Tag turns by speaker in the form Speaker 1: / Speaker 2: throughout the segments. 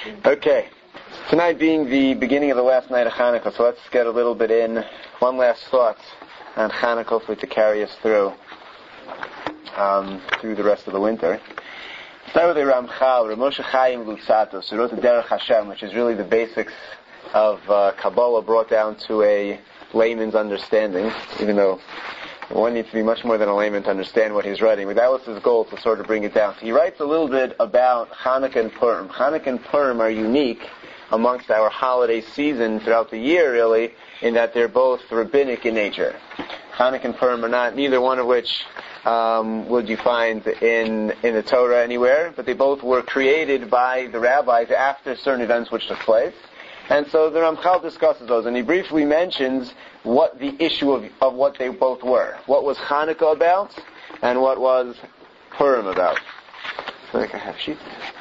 Speaker 1: Okay, tonight being the beginning of the last night of Hanukkah, so let's get a little bit in. One last thought on Hanukkah, hopefully to carry us through the rest of the winter. Start with the Ramchal, Rav Moshe Chaim Luzzatto, who wrote the Derech Hashem, which is really the basics of Kabbalah brought down to a layman's understanding, even though one needs to be much more than a layman to understand what he's writing. But that was his goal, to sort of bring it down. So he writes a little bit about Hanukkah and Purim. Hanukkah and Purim are unique amongst our holiday season throughout the year, really, in that they're both rabbinic in nature. Hanukkah and Purim are not, neither one of which would you find in the Torah anywhere, but they both were created by the rabbis after certain events which took place. And so the Ramchal discusses those, and he briefly mentions what the issue of what they both were. What was Hanukkah about, and what was Purim about. I think I have sheets.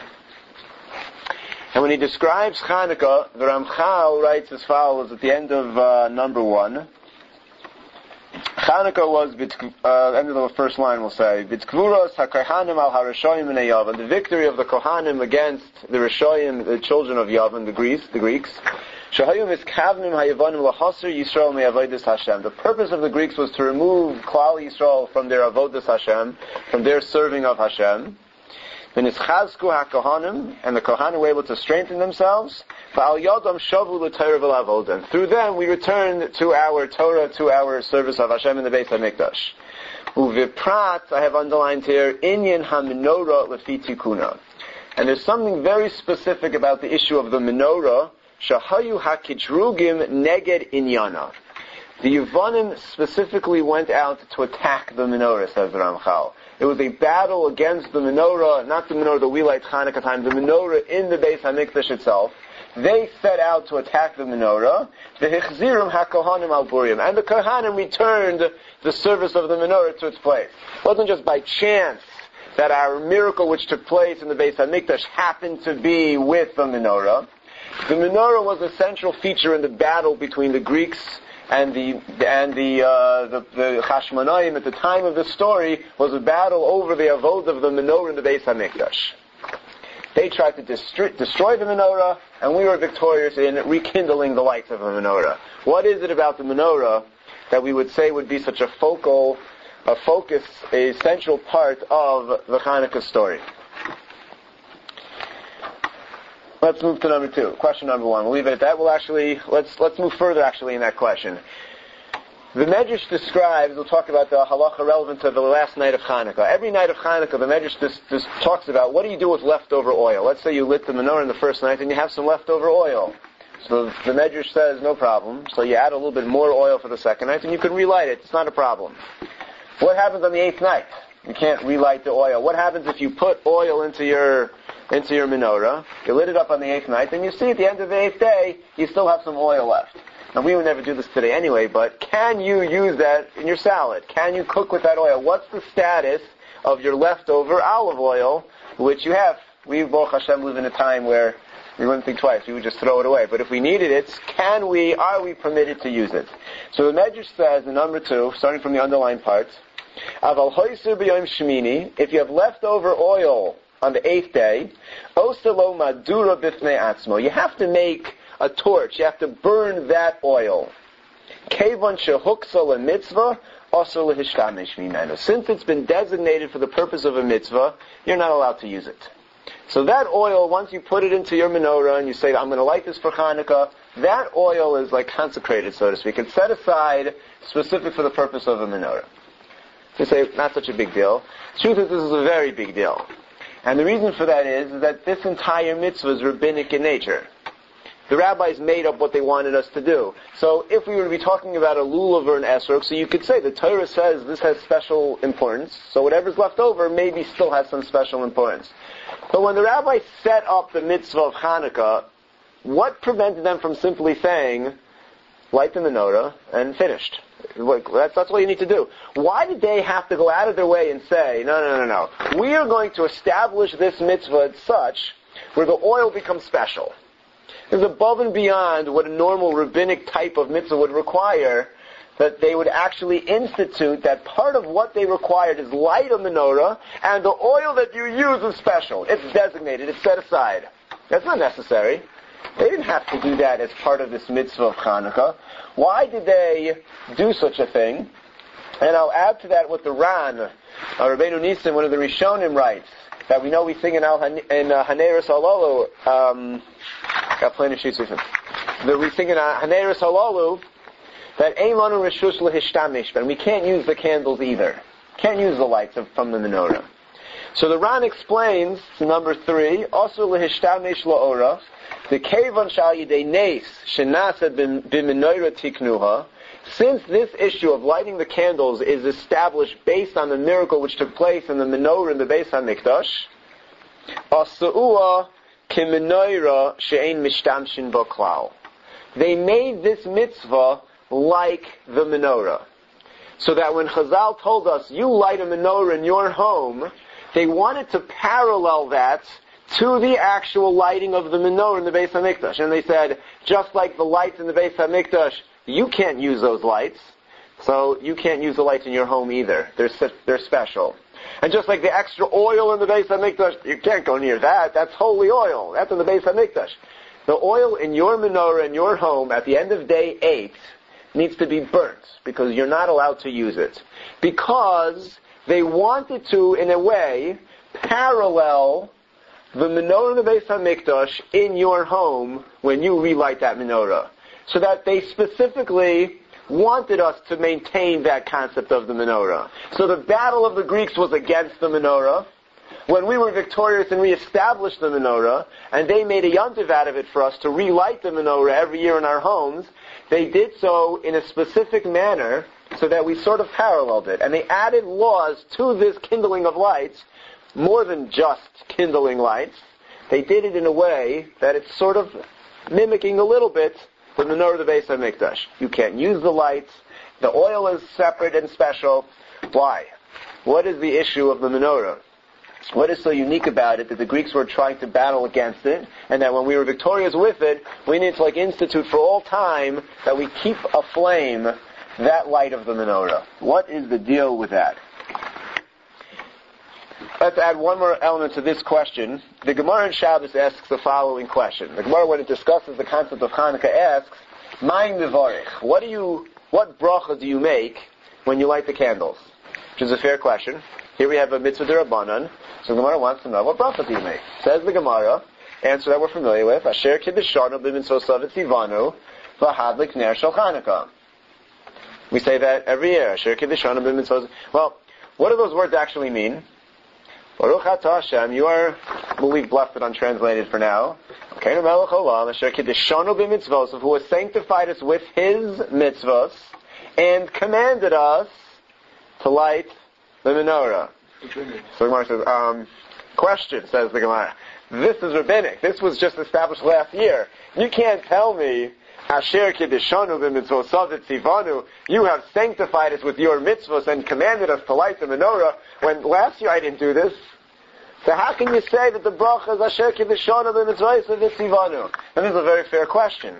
Speaker 1: And when he describes Hanukkah, the Ramchal writes as follows at the end of number 1. Hanukkah was, end of the first line we'll say, B'tkvuros ha-kohanim al ha-Rishoyim b'nei Yavan, the victory of the Kohanim against the Rishoyim, the children of Yavan, the Greeks. Shahayu miskavnim ha-Yavanim l'chasr Yisrael me'avodas Hashem. The purpose of the Greeks was to remove Klal Yisrael from their avodas Hashem, from their serving of Hashem. V'nischazku ha-Kohanim, and the Kohanim were able to strengthen themselves. V'al yodam shavu l'Torah v'lavod, and through them we returned to our Torah, to our service of Hashem in the Beis HaMikdash. Uviprat, I have underlined here, inyan ha-menorah lefi tikuna. And there's something very specific about the issue of the menorah. Shahayu ha-kitrugim neged inyana. The Yevanim specifically went out to attack the menorah, says the Ramchal. It was a battle against the menorah, not the menorah that we light Hanukkah time, the menorah in the Beis HaMikdash itself. They set out to attack the menorah. V'hichzirum ha-kohanim al burim, and the Kohanim returned the service of the menorah to its place. It wasn't just by chance that our miracle which took place in the Beis HaMikdash happened to be with the menorah. The menorah was a central feature in the battle between the Greeks and the Chashmonaim at the time of the story. Was a battle over the avodah of the menorah in the Beis HaMikdash. They tried to destroy the menorah, and we were victorious in rekindling the lights of the menorah. What is it about the menorah that we would say would be such a focus, a central part of the Hanukkah story? Let's move to number 2. Question number 1. We'll leave it at that. Let's move further in that question. The Medrash describes, we'll talk about the halacha relevant to the last night of Hanukkah. Every night of Hanukkah, the Medrash just talks about what do you do with leftover oil. Let's say you lit the menorah in the first night and you have some leftover oil. So the Medrash says, no problem. So you add a little bit more oil for the second night and you can relight it. It's not a problem. What happens on the 8th night? You can't relight the oil. What happens if you put oil into your menorah, you lit it up on the 8th night, and you see at the end of the 8th day, you still have some oil left. Now, we would never do this today anyway, but can you use that in your salad? Can you cook with that oil? What's the status of your leftover olive oil, which you have? We, Baruch Hashem, live in a time where we wouldn't think twice. We would just throw it away. But if we needed it, are we permitted to use it? So the Medrash says in number 2, starting from the underlined part, Aval hoiser b'yom shmini, if you have leftover oil on the 8th day, oselo madura bifnei atzmo, you have to make a torch, you have to burn that oil. Kevon shehuksa lemitzvah, also lehishtamesh mimenu. Since it's been designated for the purpose of a mitzvah, you're not allowed to use it. So that oil, once you put it into your menorah and you say, I'm going to light this for Hanukkah, that oil is like consecrated, so to speak. It's set aside specific for the purpose of a menorah. You say, not such a big deal. The truth is, this is a very big deal. And the reason for that is that this entire mitzvah is rabbinic in nature. The rabbis made up what they wanted us to do. So if we were to be talking about a lulav or an esrog, so you could say the Torah says this has special importance, so whatever's left over maybe still has some special importance. But when the rabbis set up the mitzvah of Hanukkah, what prevented them from simply saying, light the menorah and finished? That's all you need to do. Why did they have to go out of their way and say, no. We are going to establish this mitzvah as such where the oil becomes special. It's above and beyond what a normal rabbinic type of mitzvah would require, that they would actually institute that part of what they required is light a menorah, and the oil that you use is special. It's designated. It's set aside. That's not necessary. They didn't have to do that as part of this mitzvah of Hanukkah. Why did they do such a thing? And I'll add to that what the Ran, Rabbeinu Nissen, one of the Rishonim, writes, that we know we sing in Haneris Halalu, got plenty of sheets with him, that we sing in Haneris Halalu, that Ein Lanu Reshus Lehishtamish, and we can't use the candles either. Can't use the lights from the menorah. So the Ran explains, number 3, also Lehishtamish La'ora, the Kevan Shal Yidei Nes, Shenasad B'Menorah Tiknuha, since this issue of lighting the candles is established based on the miracle which took place in the menorah in the Beis HaMikdash, Asu'ah K'Menorah She'ein Mishtamshin Bo Klal. They made this mitzvah like the menorah. So that when Chazal told us, you light a menorah in your home, they wanted to parallel that to the actual lighting of the menorah in the Beis HaMikdash. And they said, just like the lights in the Beis HaMikdash, you can't use those lights, so you can't use the lights in your home either. They're special. And just like the extra oil in the Beis HaMikdash, you can't go near that. That's holy oil. That's in the Beis HaMikdash. The oil in your menorah in your home at the end of day 8 needs to be burnt because you're not allowed to use it. Because they wanted to, in a way, parallel the menorah in the Beis HaMikdash in your home when you relight that menorah. So that they specifically wanted us to maintain that concept of the menorah. So the battle of the Greeks was against the menorah. When we were victorious and we established the menorah, and they made a yontiv out of it for us to relight the menorah every year in our homes, they did so in a specific manner so that we sort of paralleled it. And they added laws to this kindling of lights, more than just kindling lights. They did it in a way that it's sort of mimicking a little bit the menorah of the Beis HaMikdash. You can't use the lights. The oil is separate and special. Why? What is the issue of the menorah? What is so unique about it that the Greeks were trying to battle against it, and that when we were victorious with it, we need to institute for all time that we keep aflame that light of the menorah? What is the deal with that? Let's add one more element to this question. The Gemara in Shabbos asks the following question. The Gemara, when it discusses the concept of Hanukkah, asks, Ma'im Mevarich, what bracha do you make when you light the candles? Which is a fair question. Here we have a mitzvah d'Rabbanan. So the Gemara wants to know, what bracha do you make? Says the Gemara, answer that we're familiar with, Asher Kiddishanu b'mitzvosav etzivanu v'hadlik ner shel Hanukkah. We say that every year. Asher Kiddishanu b'mitzvosav. Well, what do those words actually mean? Baruch atah Hashem, you are, we'll leave blessed untranslated for now. Keinu melech olam, asher kiddishanu b'mitzvos, who has sanctified us with his mitzvos, and commanded us to light the menorah. So the Gemara says, question, says the Gemara. This is rabbinic. This was just established last year. You can't tell me, Asher kiddishanu b'mitzvosav etzivanu, you have sanctified us with your mitzvos and commanded us to light the menorah, when last year I didn't do this. So how can you say that the bracha is Asher kiddishanu b'mitzvosav etzivanu? And this is a very fair question.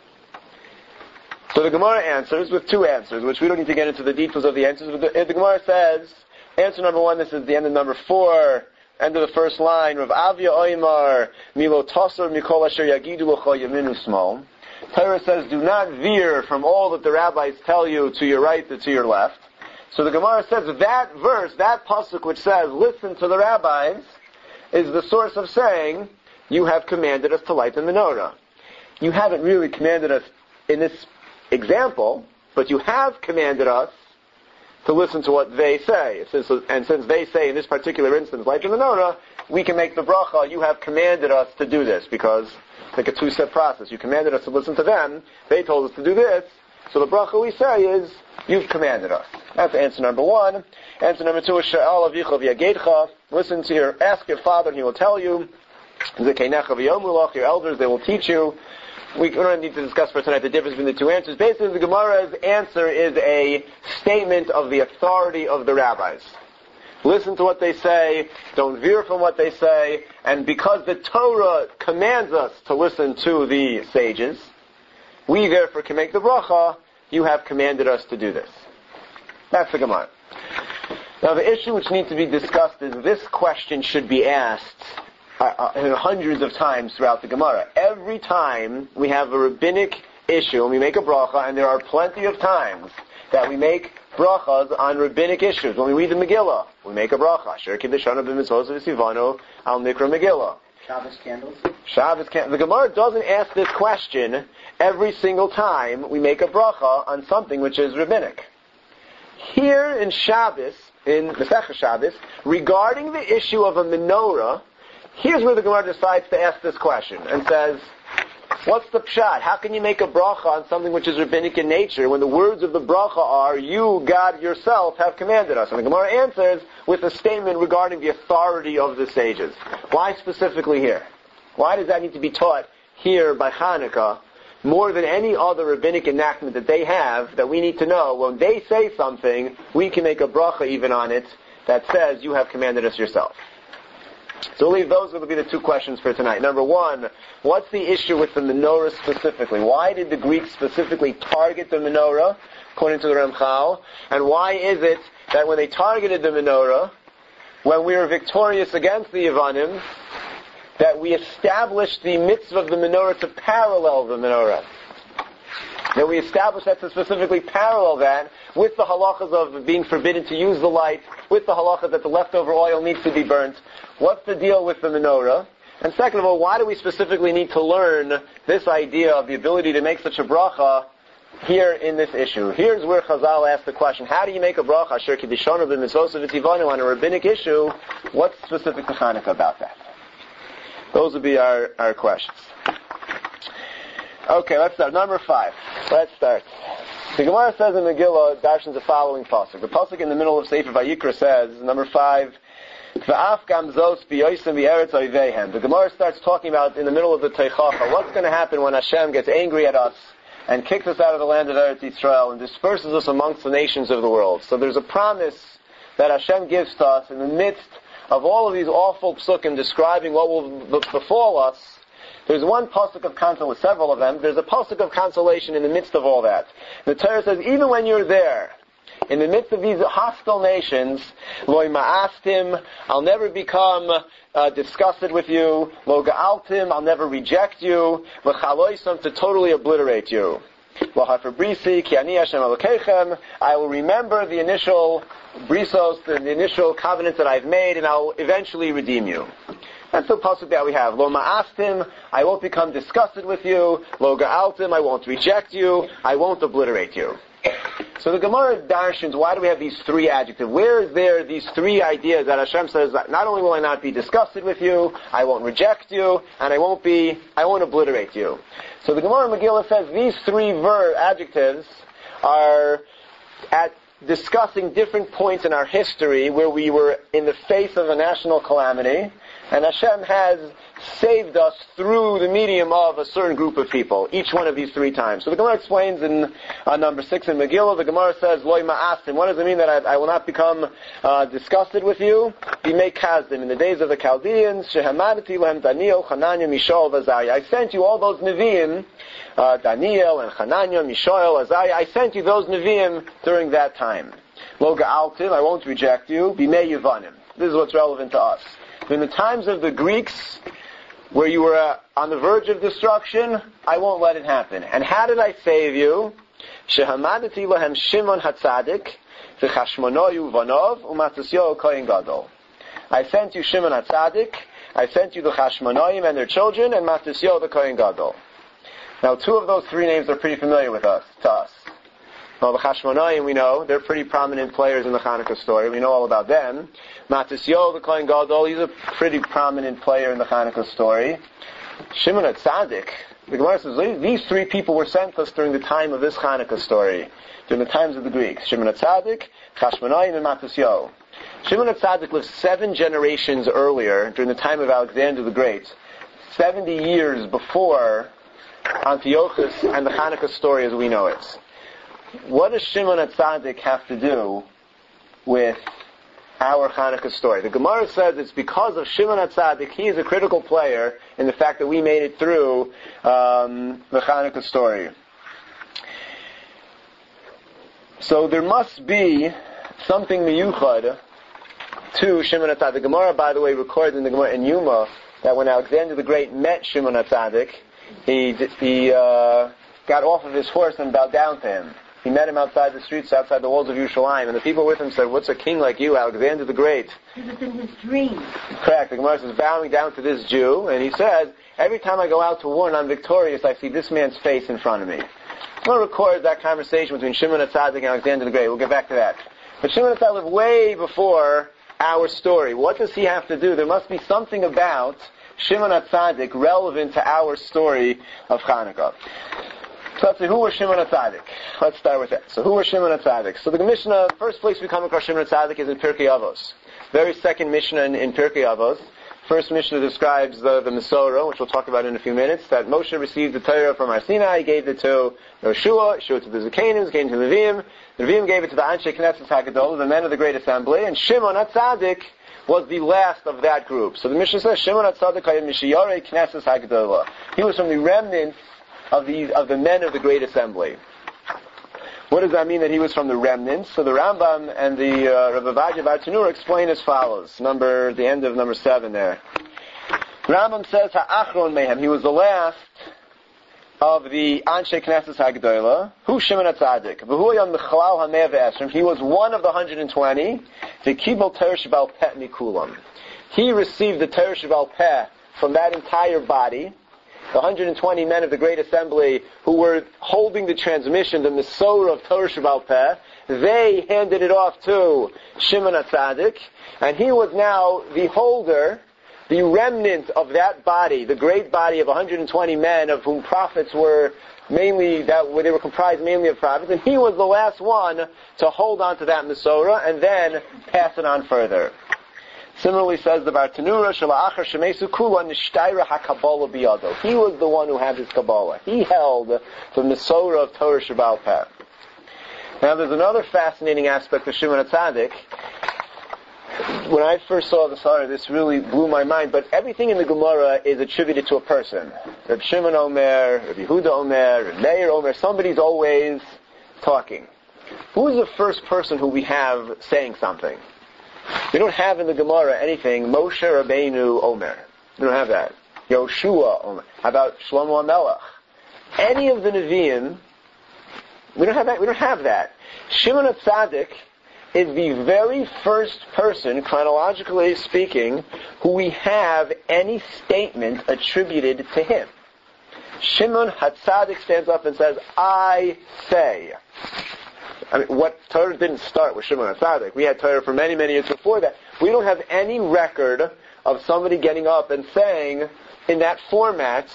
Speaker 1: So the Gemara answers with two answers, which we don't need to get into the details of the answers, but the Gemara says, answer number 1, this is the end of number 4, end of the first line, Rav Avia Oymar, Milo Tosar Mikol Asher Yagidu L'cho Yaminu Smol. Torah says, do not veer from all that the rabbis tell you to your right or to your left. So the Gemara says that verse, that pasuk which says, listen to the rabbis, is the source of saying, you have commanded us to light the menorah. You haven't really commanded us in this example, but you have commanded us to listen to what they say. And since they say in this particular instance, light the menorah, we can make the bracha, you have commanded us to do this, because it's like a two-step process. You commanded us to listen to them, they told us to do this, so the bracha we say is, you've commanded us. That's answer number 1. Answer number 2 is, Sha'al avicha v'yagedcha, ask your father and he will tell you, Zekeinecha v'yomulach, your elders, they will teach you. We don't need to discuss for tonight the difference between the two answers. Basically, the Gemara's answer is a statement of the authority of the rabbis. Listen to what they say, don't veer from what they say, and because the Torah commands us to listen to the sages, we therefore can make the bracha, you have commanded us to do this. That's the Gemara. Now the issue which needs to be discussed is this question should be asked hundreds of times throughout the Gemara. Every time we have a rabbinic issue and we make a bracha, and there are plenty of times that we make brachas on rabbinic issues. When we read the Megillah, we make a bracha. Asher kiddushanu b'mitzvos v'sivanu al mikra Megillah.
Speaker 2: Shabbos candles?
Speaker 1: The Gemara doesn't ask this question every single time we make a bracha on something which is rabbinic. Here in Shabbos, in Masechah Shabbos, regarding the issue of a menorah, here's where the Gemara decides to ask this question and says, what's the pshat? How can you make a bracha on something which is rabbinic in nature when the words of the bracha are, you, God yourself, have commanded us? And the Gemara answers with a statement regarding the authority of the sages. Why specifically here? Why does that need to be taught here by Hanukkah more than any other rabbinic enactment that they have, that we need to know when they say something, we can make a bracha even on it that says, you have commanded us yourself? So we'll leave those will be the two questions for tonight. Number one, what's the issue with the menorah specifically? Why did the Greeks specifically target the menorah, according to the Ramchal? And why is it that when they targeted the menorah, when we were victorious against the Yevanim, that we established the mitzvah of the menorah to parallel the menorah? That we established that to specifically parallel that with the halachas of being forbidden to use the light, with the halachas that the leftover oil needs to be burnt. What's the deal with the menorah? And second of all, why do we specifically need to learn this idea of the ability to make such a bracha here in this issue? Here's where Chazal asked the question, how do you make a bracha asher kiddushanu b'mitzvos v'tivanu on a rabbinic issue? What's specific to Hanukkah about that? Those would be our questions. Okay, let's start. Number 5. Let's start. The Gemara says in Megillah, darshans the following pasuk. The pasuk in the middle of Sefer Vayikra says, number 5, V'af gamzos b'yoysim v'eretz oivehem. The Gemara starts talking about in the middle of the Teichacha, what's going to happen when Hashem gets angry at us and kicks us out of the land of Eretz Yisrael and disperses us amongst the nations of the world. So there's a promise that Hashem gives to us in the midst of all of these awful psukim describing what will befall us. There's one pasuk of consolation, several of them. There's a pasuk of consolation in the midst of all that. The Torah says, even when you're there, in the midst of these hostile nations, Loi ma'astim, I'll never become disgusted with you. Lo ga'altim, I'll never reject you. V'chaloisam, to totally obliterate you. V'hafabrisi, ki ani Hashem Elokeichem, I will remember the initial brisos, the initial covenants that I've made, and I'll eventually redeem you. That's the pasuk that we have. Lo ma'astim, I won't become disgusted with you. Lo ga'altim, I won't reject you. I won't obliterate you. So the Gemara darshans, why do we have these three adjectives? Where is there these three ideas that Hashem says that not only will I not be disgusted with you, I won't reject you, and I won't obliterate you. So the Gemara Megillah says these three adjectives are at discussing different points in our history where we were in the face of a national calamity, and Hashem has saved us through the medium of a certain group of people, each one of these three times. So the Gemara explains in number 6 in Megillah, the Gemara says, Loi ma'astim. What does it mean that I will not become disgusted with you? Bimei kazdim. In the days of the Chaldeans, shehamadati lehem Daniel, Hananiah, Mishael, Azariah. I sent you all those Nevi'im, Daniel and Hananiah, Mishael, Azariah. I sent you those Nevi'im during that time. Lo ga'altim, I won't reject you. Bimei Yevanim. This is what's relevant to us. In the times of the Greeks, where you were on the verge of destruction, I won't let it happen. And how did I save you? Shehamadati lahem Shimon hatzadik, v'chashmonoyu vanov, u'matasyo kohen gadol. I sent you Shimon hatzadik, I sent you the Chashmonoim and their children, and Matasyo the kohen gadol. Now, two of those three names are pretty familiar to us. Well, the Chashmonaim, we know, they're pretty prominent players in the Hanukkah story. We know all about them. Matisyo, the Kohen Gadol, he's a pretty prominent player in the Hanukkah story. Shimon HaTzadik, the Gemara says, these three people were sent us during the time of this Hanukkah story, during the times of the Greeks. Shimon HaTzadik, Chashmonaim, and Matisyo. Shimon HaTzadik lived 7 generations earlier, during the time of Alexander the Great, 70 years before Antiochus and the Hanukkah story as we know it. What does Shimon HaTzadik have to do with our Hanukkah story? The Gemara says it's because of Shimon HaTzadik, he is a critical player in the fact that we made it through the Hanukkah story. So there must be something miyuchad to Shimon HaTzadik. The Gemara, by the way, records in the Gemara in Yuma that when Alexander the Great met Shimon HaTzadik, he got off of his horse and bowed down to him. He met him outside the streets, outside the walls of Yerushalayim, and the people with him said, "What's a king like you, Alexander the Great?"
Speaker 2: It was in his dream.
Speaker 1: Correct. The Gemara says, bowing down to this Jew, and he said, "Every time I go out to war and I'm victorious, I see this man's face in front of me." We'll record that conversation between Shimon HaTzadik and Alexander the Great. We'll get back to that. But Shimon HaTzadik lived way before our story. What does he have to do? There must be something about Shimon HaTzadik relevant to our story of Hanukkah. So let's see, who was Shimon HaTzadik? Let's start with that. So who was Shimon HaTzadik? So the Mishnah, first place we come across Shimon HaTzadik is in Pirkei Avos. Very second Mishnah in Pirkei Avos. First Mishnah describes the Mesorah, which we'll talk about in a few minutes, that Moshe received the Torah from Har Sinai, gave it to Yoshua, showed it to the Zakanim, gave it to the Nevi'im. The Nevi'im gave it to the Anshe Knesset HaGadol, the men of the Great Assembly, and Shimon HaTzadik was the last of that group. So the Mishnah says, Shimon HaTzadik hayam mishiyarei Knesset HaGadol. He was from the remnants of the men of the Great Assembly. What does that mean that he was from the remnants? So the Rambam and the Rav Ovadia Bartanura explain as follows. The end of number 7 there. Rambam says, Ha'achron mehem. He was the last of the Anshe Knesset HaGadolah. Hu Shimon HaTzadik. V'hu yam mechalal ha'meh ve'esrim. He was one of the 120. V'kibel Torah shebal peh mikulam. He received the Torah shebal peh from that entire body. The 120 men of the Great Assembly who were holding the transmission, the Mesorah of Torah Shebal Peh, they handed it off to Shimon HaTzadik, and he was now the holder, the remnant of that body, the great body of 120 men of whom prophets were mainly, they were comprised mainly of prophets, and he was the last one to hold on to that Mesorah and then pass it on further. Similarly says the Bartanura, Shala'achar Shemesu Kula Nishtayra HaKabbalah Biyado. He was the one who had his Kabbalah. He held the Mesorah of Torah Shebal Peh. Now there's another fascinating aspect of Shimon HaTzadik. When I first saw the Sarah, this really blew my mind, but everything in the Gemara is attributed to a person. Reb Shimon Omer, Reb Yehuda Omer, Reb Meir Omer, somebody's always talking. Who is the first person who we have saying something? We don't have in the Gemara anything, Moshe Rabbeinu Omer. We don't have that. Yoshua Omer. How about Shlomo HaMelech? Any of the Nevi'im, we don't have that. Shimon HaTzadik is the very first person, chronologically speaking, who we have any statement attributed to him. Shimon HaTzadik stands up and says, I say. I mean, what Torah didn't start with Shimon HaTzadik. We had Torah for many, many years before that. We don't have any record of somebody getting up and saying, in that format,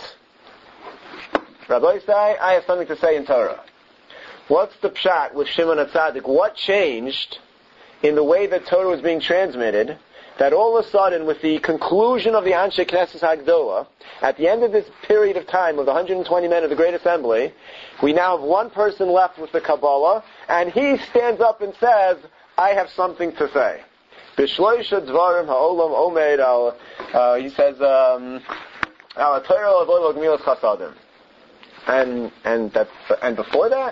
Speaker 1: Rabbi Isai, I have something to say in Torah. What's the pshat with Shimon HaTzadik? What changed in the way that Torah was being transmitted, that all of a sudden, with the conclusion of the Anshe Knesset HaGadolah, at the end of this period of time of the 120 men of the Great Assembly, we now have one person left with the Kabbalah, and he stands up and says, I have something to say. B'shloisha dvarim ha'olam omed al, he says, al Torah avoid gemilas chasadim. And before that?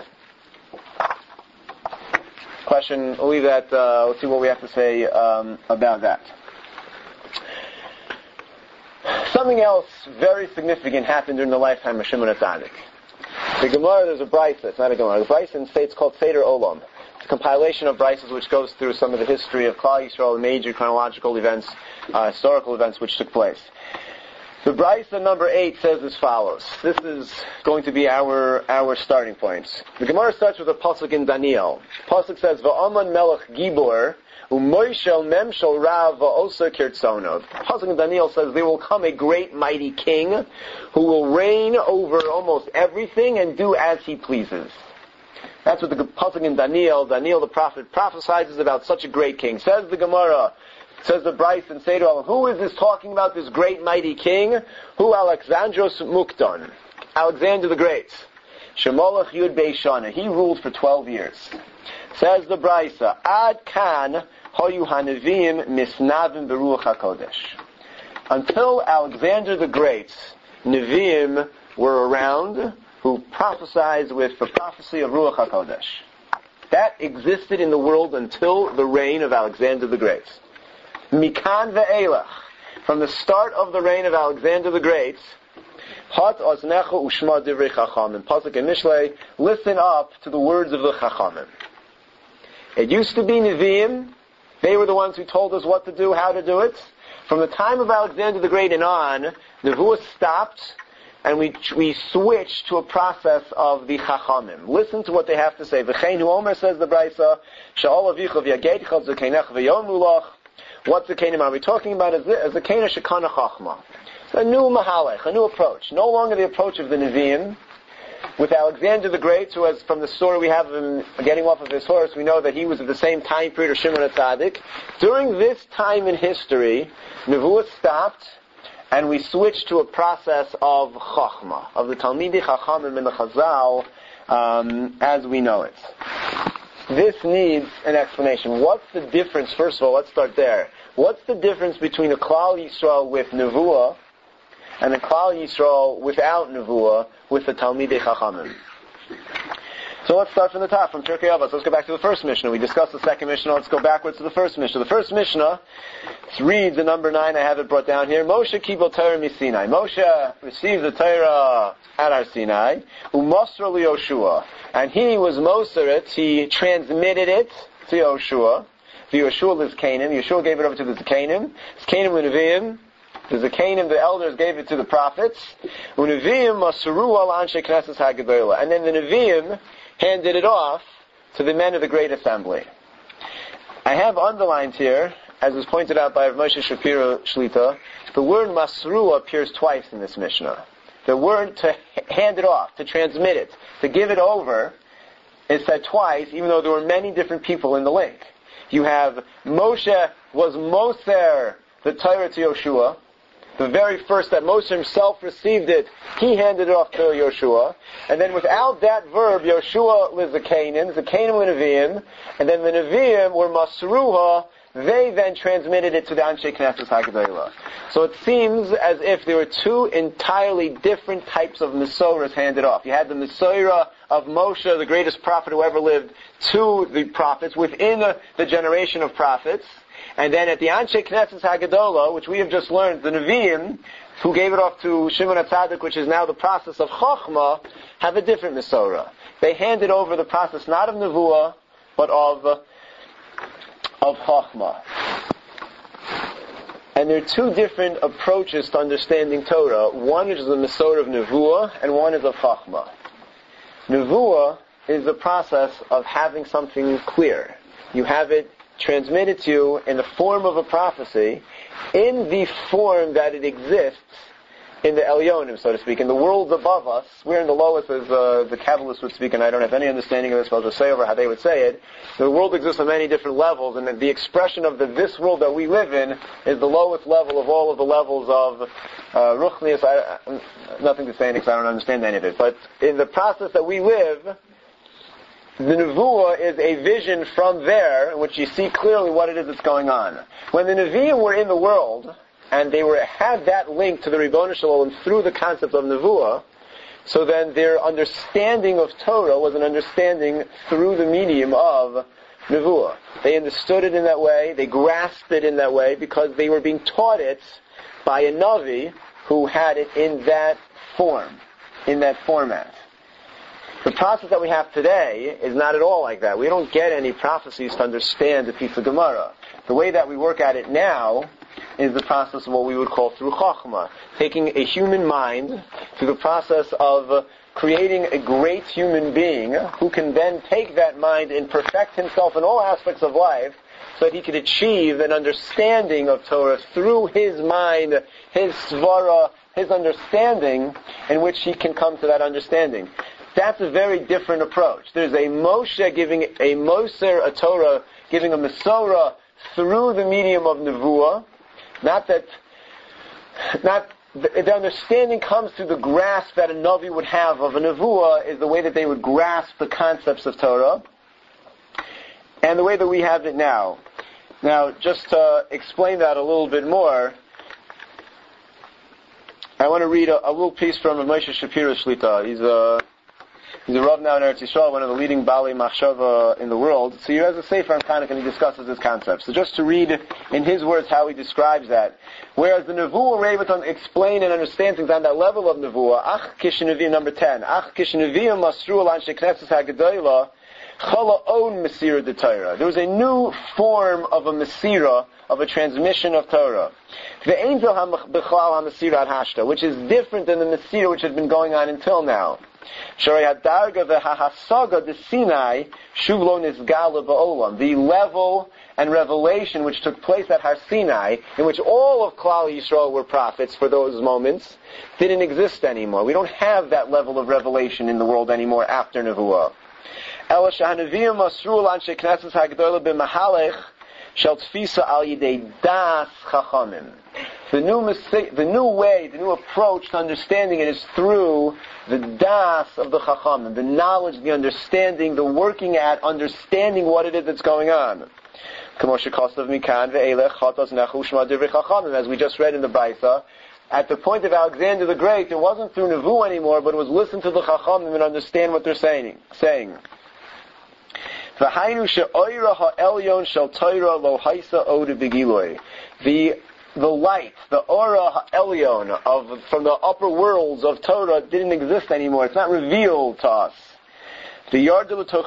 Speaker 1: Question, we'll leave that, let's see what we have to say about that. Something else very significant happened during the lifetime of Shimon HaTzadik. The Gemara, there's a Brisa, it's not a Gemara, the Brisa in states called Seder Olam. It's a compilation of Brisas which goes through some of the history of Klal Yisrael, the major chronological events, historical events which took place. The Brisa number 8 says as follows. This is going to be our starting points. The Gemara starts with a pasuk in Daniel. The pasuk says, "Va'aman melech gibor u'moishel memshel rav va'osa kirtzonov." The pasuk in Daniel says, "There will come a great mighty king who will reign over almost everything and do as he pleases." That's what the pasuk in Daniel the prophet prophesies about such a great king. Says the Gemara. Says the Bryce and Seder Olam, who is this talking about, this great mighty king? Who? Alexandros Mukdon. Alexander the Great. Shemolach Yud Beishana. He ruled for 12 years. Says the Bryce, Ad Kan Hoyu Hanevim Misnavim Beruach HaKodesh. Until Alexander the Great, Nevi'im were around who prophesied with the prophecy of Ruach HaKodesh. That existed in the world until the reign of Alexander the Great. Mikan ve'elach. from the start of the reign of Alexander the Great, Hat oznecha ushma divrei chachamim. Pasuk in Mishlei, listen up to the words of the chachamim. It used to be Nevi'im. They were the ones who told us what to do, how to do it. From the time of Alexander the Great and on, Nevuah stopped, and we switched to a process of the chachamim. Listen to what they have to say. V'chein hu omer, says the Brisa, she'ol avicha v'yageitcha z'keinecha v'yom mulach. What Zakenim are we talking about? Is Zakena Shekana Chachma. It's a new Mahalech, a new approach. No longer the approach of the Nevi'im. With Alexander the Great, who has, from the story we have of him getting off of his horse, we know that he was at the same time period of Shimon HaTzadik. During this time in history, Nevuah stopped, and we switched to a process of Chachma, of the Talmidei Chachamim and the Chazal, as we know it. This needs an explanation. What's the difference? First of all, let's start there. What's the difference between a Klal Yisrael with Nevuah and a Klal Yisrael without Nevuah with the Talmidei Chachamim? So let's start from the top, from Pirkei Avos. Let's go back to the first Mishnah. We discussed the second Mishnah. Let's go backwards to the first Mishnah. The first Mishnah reads in number 9. I have it brought down here. Moshe kibel Torah miSinai. Moshe received the Torah at Har Sinai. U'mosra liYoshua. And he was Moseret. He transmitted it to Yoshua. The Yoshua is Canaan. Yoshua gave it over to the Zakanim. Zakanim Nevi'im. The Zakanim, the elders, gave it to the prophets. U'Nevi'im masaru al anshe Knesset HaGedolah. And then the Nevi'im handed it off to the men of the Great Assembly. I have underlined here, as was pointed out by Moshe Shapiro Shlita, the word masru appears twice in this Mishnah. The word to hand it off, to transmit it, to give it over, is said twice, even though there were many different people in the link. You have Moshe was Moser, the Torah to Yoshua. The very first that Moshe himself received it, he handed it off to Yoshua. And then without that verb, Yoshua was the Zakanim Nevi'im, and then the Nevi'im were Masruha. They then transmitted it to the Anshe Knesset HaGedolah. So it seems as if there were two entirely different types of Mesoras handed off. You had the Mesorah of Moshe, the greatest prophet who ever lived, to the prophets within the generation of prophets. And then at the Anshe Knesset HaGedolah, which we have just learned, the Nevi'im, who gave it off to Shimon HaTzadik, which is now the process of Chochmah, have a different Mesorah. They handed over the process not of Nevuah, but of Chochmah. And there are two different approaches to understanding Torah. One is the Mesorah of Nevuah, and one is of Chochmah. Nevuah is the process of having something clear. You have it transmitted to you in the form of a prophecy, in the form that it exists in the Elyonim, so to speak, in the worlds above us. We're in the lowest, as the Kabbalists would speak, and I don't have any understanding of this, but I'll just say over how they would say it. The world exists on many different levels, and the expression of this world that we live in is the lowest level of all of the levels of Ruchnius. Nothing to say because I don't understand any of it. But in the process that we live, the Nevuah is a vision from there in which you see clearly what it is that's going on. When the Nevi'im were in the world, and they had that link to the Ribono Shel Olam through the concept of Nevuah, so then their understanding of Torah was an understanding through the medium of Nevuah. They understood it in that way, they grasped it in that way, because they were being taught it by a Navi who had it in that form, in that format. The process that we have today is not at all like that. We don't get any prophecies to understand the piece of Gemara. The way that we work at it now is the process of what we would call through Chochmah, taking a human mind through the process of creating a great human being who can then take that mind and perfect himself in all aspects of life so that he could achieve an understanding of Torah through his mind, his svara, his understanding, in which he can come to that understanding. That's a very different approach. There's a Moshe giving a Moser, a Torah, giving a Mesorah through the medium of Nevuah. The understanding comes through the grasp that a Navi would have of a Nevuah is the way that they would grasp the concepts of Torah, and the way that we have it now. Now, just to explain that a little bit more, I want to read a little piece from Moshe Shapiro Shlita. He's He's a Rav now in Eretz Yisrael, one of the leading Baalei Machshava in the world. So he has a Sefer on Chanukah and he discusses this concept. So just to read in his words how he describes that. Whereas the Nevuah, we're able to explain and understand things on that level of Nevuah. Ach Kishneviyim, number 10. Ach Kishneviyim Masru Al Anshe Knesset HaGedolah Chala On Mesira de Torah. There was a new form of a Mesira, of a transmission of Torah. The Angel HaBechlal HaMesira Ad Hashta, which is different than the Mesira which had been going on until now. The level and revelation which took place at Har Sinai, in which all of Klal Yisrael were prophets for those moments, didn't exist anymore. We don't have that level of revelation in the world anymore after Nevuah. The new way, the new approach to understanding it is through the das of the Chachamim, the knowledge, the understanding, the working at understanding what it is that's going on. As we just read in the Baisa, at the point of Alexander the Great, it wasn't through Nevuah anymore, but it was listen to the Chachamim and understand what they're saying. The light, the aura elyon from the upper worlds of Torah didn't exist anymore. It's not revealed to us. Now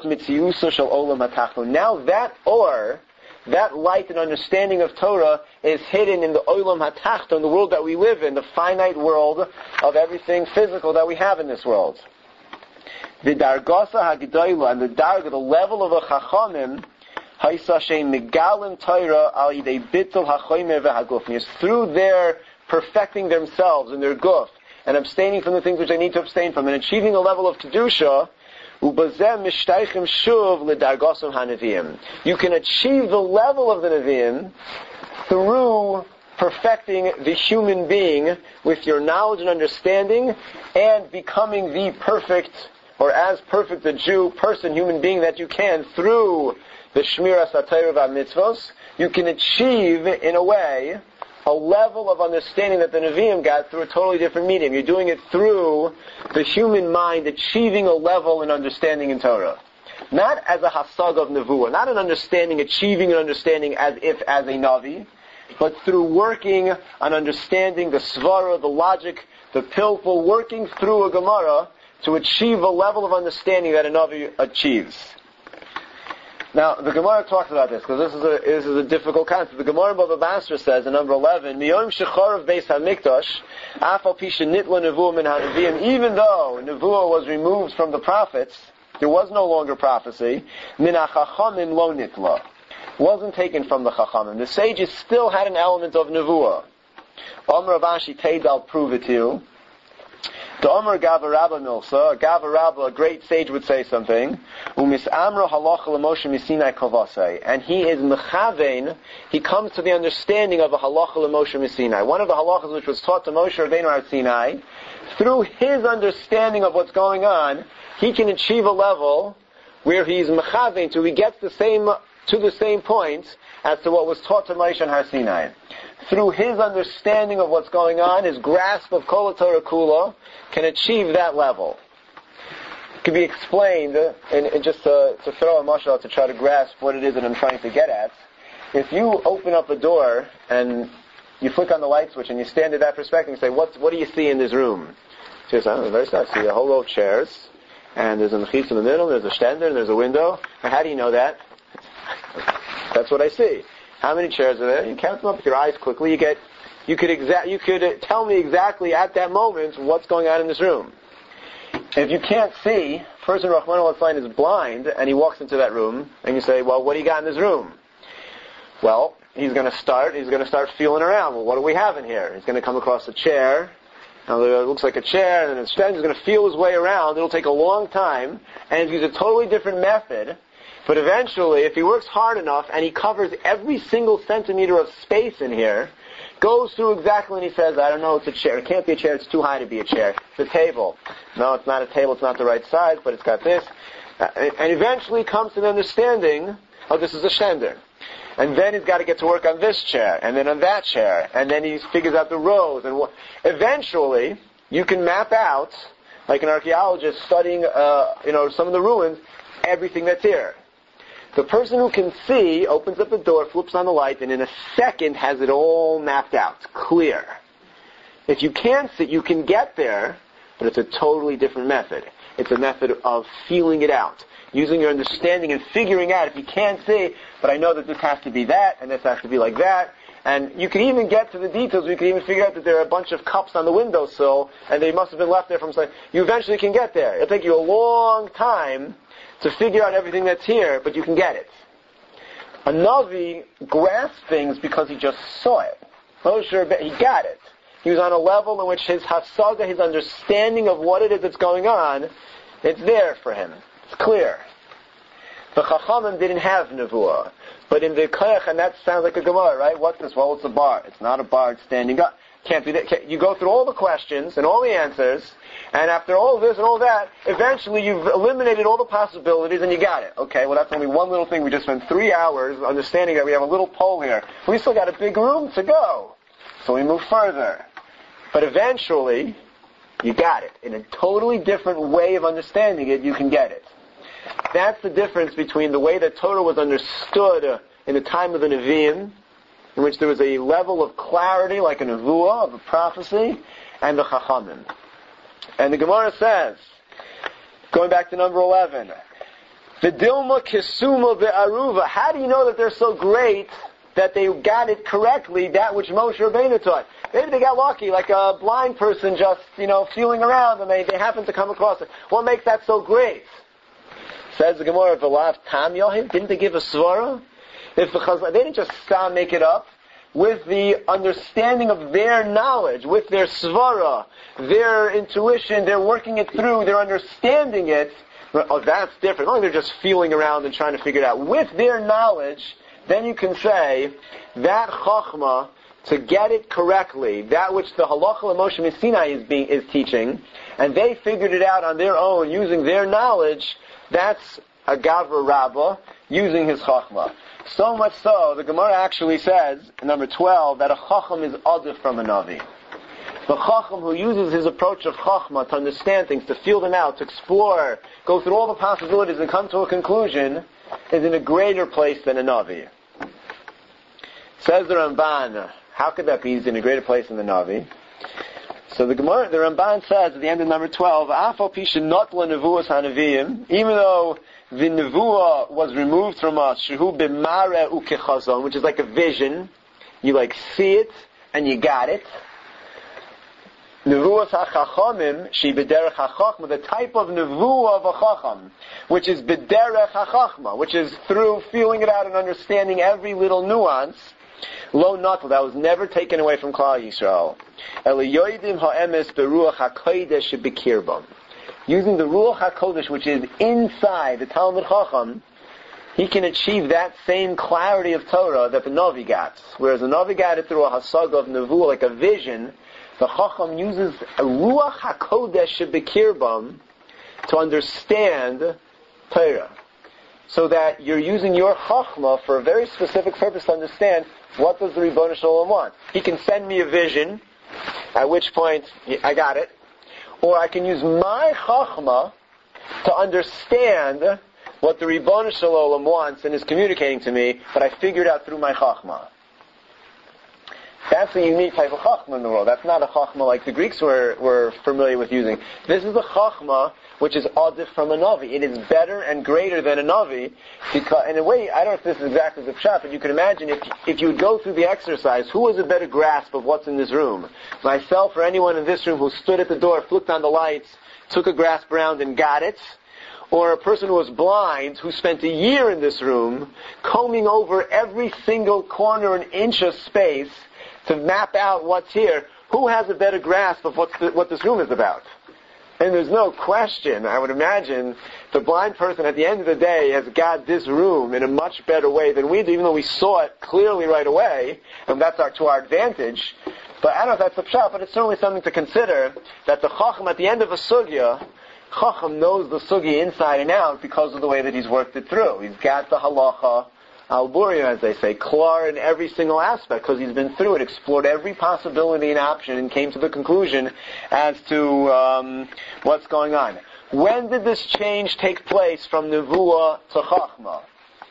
Speaker 1: that or, that light and understanding of Torah is hidden in the olam hatachton, the world that we live in, the finite world of everything physical that we have in this world. The dargasa hagidayla, and the darga, the level of a chachamim, is through their perfecting themselves in their guf and abstaining from the things which they need to abstain from and achieving a level of kedusha. You can achieve the level of the Nevi'im through perfecting the human being with your knowledge and understanding and becoming the perfect, or as perfect a Jew, person, human being that you can through the Shmiras HaTorah VaMitzvos. You can achieve, in a way, a level of understanding that the Nevi'im got through a totally different medium. You're doing it through the human mind achieving a level in understanding in Torah. Not as a hasag of Nevuah, not an understanding, achieving an understanding as if as a Navi, but through working on understanding the Svara, the logic, the pilpul, working through a Gemara to achieve a level of understanding that a Navi achieves. Now, the Gemara talks about this, because this is a difficult concept. The Gemara in Bava Basra says, in number 11, Miyom Shecharav Beis HaMikdash, Afal Pisha Nitla Nevuah Min HaNeviim, even though Nevuah was removed from the prophets, there was no longer prophecy, Min HaChachamim Lo Nitla, wasn't taken from the Chachamim. The sages still had an element of Nevuah. Omer Avashi Teid, I'll prove it to you. The Omer Gavarabba Milsa, Gavarabba, a great sage, would say something. Umis Amro Halacha L'Moshe Misinai Kovasei, and he is mechavein. He comes to the understanding of a Halacha L'Moshe Misinai. One of the halachas which was taught to Moshe Rabbeinu at Sinai, through his understanding of what's going on, he can achieve a level where he's mechavein to he gets to the same point as to what was taught to Moshe on Har Sinai. Through his understanding of what's going on, his grasp of Kol Torah Kula can achieve that level. It can be explained, and just to throw a mashal to try to grasp what it is that I'm trying to get at. If you open up a door and you flick on the light switch and you stand at that perspective and say, what do you see in this room? So you say, I see a whole row of chairs, and there's a mechitz in the middle, there's a stender, and there's a window. And how do you know that? That's what I see. How many chairs are there? You count them up with your eyes quickly. You could tell me exactly at that moment what's going on in this room. If you can't see, person Rahman al is blind, and he walks into that room, and you say, well, what do you got in this room? Well, he's going to start feeling around. Well, what do we have in here? He's going to come across a chair. Now, it looks like a chair, and then he's going to feel his way around. It'll take a long time, and he's used a totally different method. But eventually, if he works hard enough and he covers every single centimeter of space in here, goes through exactly and he says, I don't know, it's a chair. It can't be a chair, it's too high to be a chair. It's a table. No, it's not a table, it's not the right size, but it's got this. And eventually comes to the understanding, oh, this is a shender. And then he's got to get to work on this chair, and then on that chair, and then he figures out the rows. And eventually, you can map out like an archaeologist studying, some of the ruins, everything that's here. The person who can see opens up the door, flips on the light, and in a second has it all mapped out, clear. If you can't see, you can get there, but it's a totally different method. It's a method of feeling it out, using your understanding and figuring out, if you can't see, but I know that this has to be that, and this has to be like that, and you can even get to the details. You can even figure out that there are a bunch of cups on the windowsill, and they must have been left there from something. You eventually can get there. It'll take you a long time to figure out everything that's here, but you can get it. A Navi grasped things because he just saw it. Moshe, he got it. He was on a level in which his hasaga, his understanding of what it is that's going on, it's there for him. It's clear. The Chachamim didn't have Nevuah. But in the Koyach, and that sounds like a Gemara, right? What's this? Well, it's a bar. It's not a bar, it's standing up. Can't be that. You go through all the questions and all the answers, and after all this and all that, eventually you've eliminated all the possibilities and you got it. Okay, well that's only one little thing. We just spent 3 hours understanding that we have a little pole here. We still got a big room to go. So we move further. But eventually, you got it. In a totally different way of understanding it, you can get it. That's the difference between the way that Torah was understood in the time of the Nevi'im, in which there was a level of clarity, like a nevuah, of a prophecy, and the Chachamim. And the Gemara says, going back to number 11, the Dilma Kisuma Be'aruva, how do you know that they're so great that they got it correctly, that which Moshe Rabbeinu taught? Maybe they got lucky, like a blind person just, feeling around, and they happen to come across it. What makes that so great? Says the Gemara, V'lav Tam Yohim, didn't they give a svara? They didn't just make it up. With the understanding of their knowledge, with their svara, their intuition, they're working it through, they're understanding it. Oh, that's different. Not like they're just feeling around and trying to figure it out. With their knowledge, then you can say that chachma, to get it correctly, that which the halacha of Moshe Sinai is teaching, and they figured it out on their own using their knowledge, that's a gavra rabbah using his chachma. So much so, the Gemara actually says, in number 12, that a chacham is adif from a navi. The chacham who uses his approach of chachma to understand things, to feel them out, to explore, go through all the possibilities and come to a conclusion, is in a greater place than a navi. Says the Ramban, how could that be? He's in a greater place than the navi. So the Ramban says at the end of number 12, Afal pisha notla nevuas hanaviyim, even though the nevuah was removed from us, shehu b'mare ukechazon, which is like a vision, you see it and you got it. Nevuas hachachamim, she b'derech hachachma, the type of nevuah of a chacham, which is b'derech hachachma, which is through feeling it out and understanding every little nuance. Lo notla, that was never taken away from Klal Yisrael. Eliyoidim ha'emes beruach hakodesh shebekirbam. Using the Ruach HaKodesh, which is inside the Talmud Chacham, he can achieve that same clarity of Torah that the Navi got. Whereas the Navi got it through a Hasaga of Nevuah, like a vision, the Chacham uses a Ruach HaKodesh shebekirbam to understand Torah. So that you're using your Chachma for a very specific purpose to understand what does the Ribono Shel Olam want. He can send me a vision, at which point I got it. Or I can use my chachma to understand what the Ribono Shel Olam wants and is communicating to me, but I figured out through my chachma. That's a unique type of chachma in the world. That's not a chachma like the Greeks were familiar with using. This is the chachma which is adif from a navi. It is better and greater than a navi, because, in a way, I don't know if this is exactly the pshat, but you can imagine if you would go through the exercise, who has a better grasp of what's in this room? Myself or anyone in this room who stood at the door, flicked on the lights, took a grasp around and got it? Or a person who was blind, who spent a year in this room, combing over every single corner and inch of space to map out what's here? Who has a better grasp of what this room is about? And there's no question, I would imagine, the blind person at the end of the day has got this room in a much better way than we do, even though we saw it clearly right away, and that's to our advantage. But I don't know if that's the pshat, but it's certainly something to consider, that the Chacham at the end of a sugya, Chacham knows the sugya inside and out because of the way that he's worked it through. He's got the halacha al-burim, as they say, klar in every single aspect, because he's been through it, explored every possibility and option, and came to the conclusion as to what's going on. When did this change take place from Nevuah to Chachma?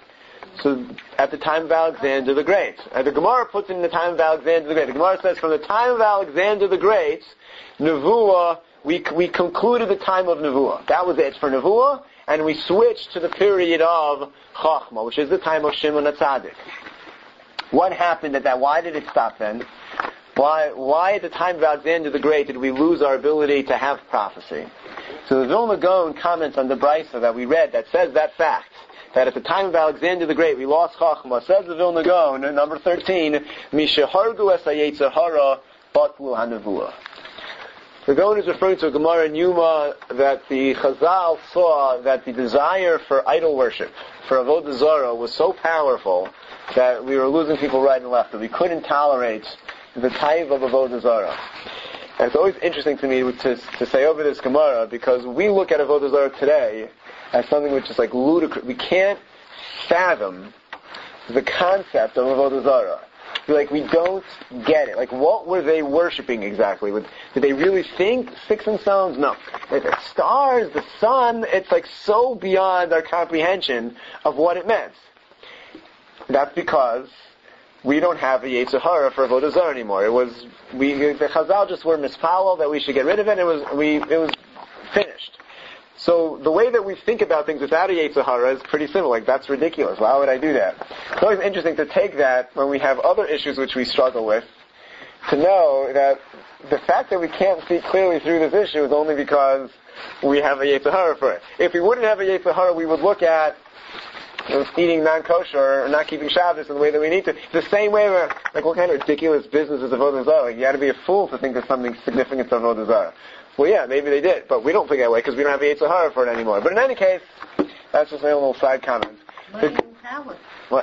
Speaker 1: So, at the time of Alexander the Great. The Gemara puts it in the time of Alexander the Great. The Gemara says, from the time of Alexander the Great, Nevuah, we concluded the time of Nevuah. That was it for Nevuah, and we switched to the period of Chachma, which is the time of Shimon HaTzadik. What happened at that? Why did it stop then? Why at the time of Alexander the Great did we lose our ability to have prophecy? So the Vilna Gaon comments on the Brisa that we read that says that fact, that at the time of Alexander the Great we lost Chachma. Says the Vilna Gaon, number 13, Mishehargu es hayetzer hara batlu hanevuah. The Gaon is referring to a Gemara in Yuma that the Chazal saw that the desire for idol worship, for Avodah Zarah, was so powerful that we were losing people right and left, that we couldn't tolerate the type of Avodah Zarah. And it's always interesting to me to say over this Gemara, because we look at Avodah Zarah today as something which is like ludicrous. We can't fathom the concept of Avodah Zarah. We don't get it. What were they worshipping exactly? Did they really think sticks and stones? No. The stars, the sun, it's so beyond our comprehension of what it meant. That's because we don't have a Yetzer Hara for Avodah Zarah anymore. The Chazal just were mispalel that we should get rid of it, and it was finished. So the way that we think about things without a Yetzer Hara is pretty simple. That's ridiculous. Why would I do that? It's always interesting to take that when we have other issues which we struggle with, to know that the fact that we can't see clearly through this issue is only because we have a Yetzer Hara for it. If we wouldn't have a Yetzer Hara, we would look at eating non-kosher or not keeping Shabbos in the way that we need to. The same way where, what kind of ridiculous business is Avodah Zarah? You got to be a fool to think there's something significant to Avodah Zarah. Well, yeah, maybe they did, but we don't think that way because we don't have a Yetzer Hara for it anymore. But in any case, that's just my own little side comment.
Speaker 2: Money and power.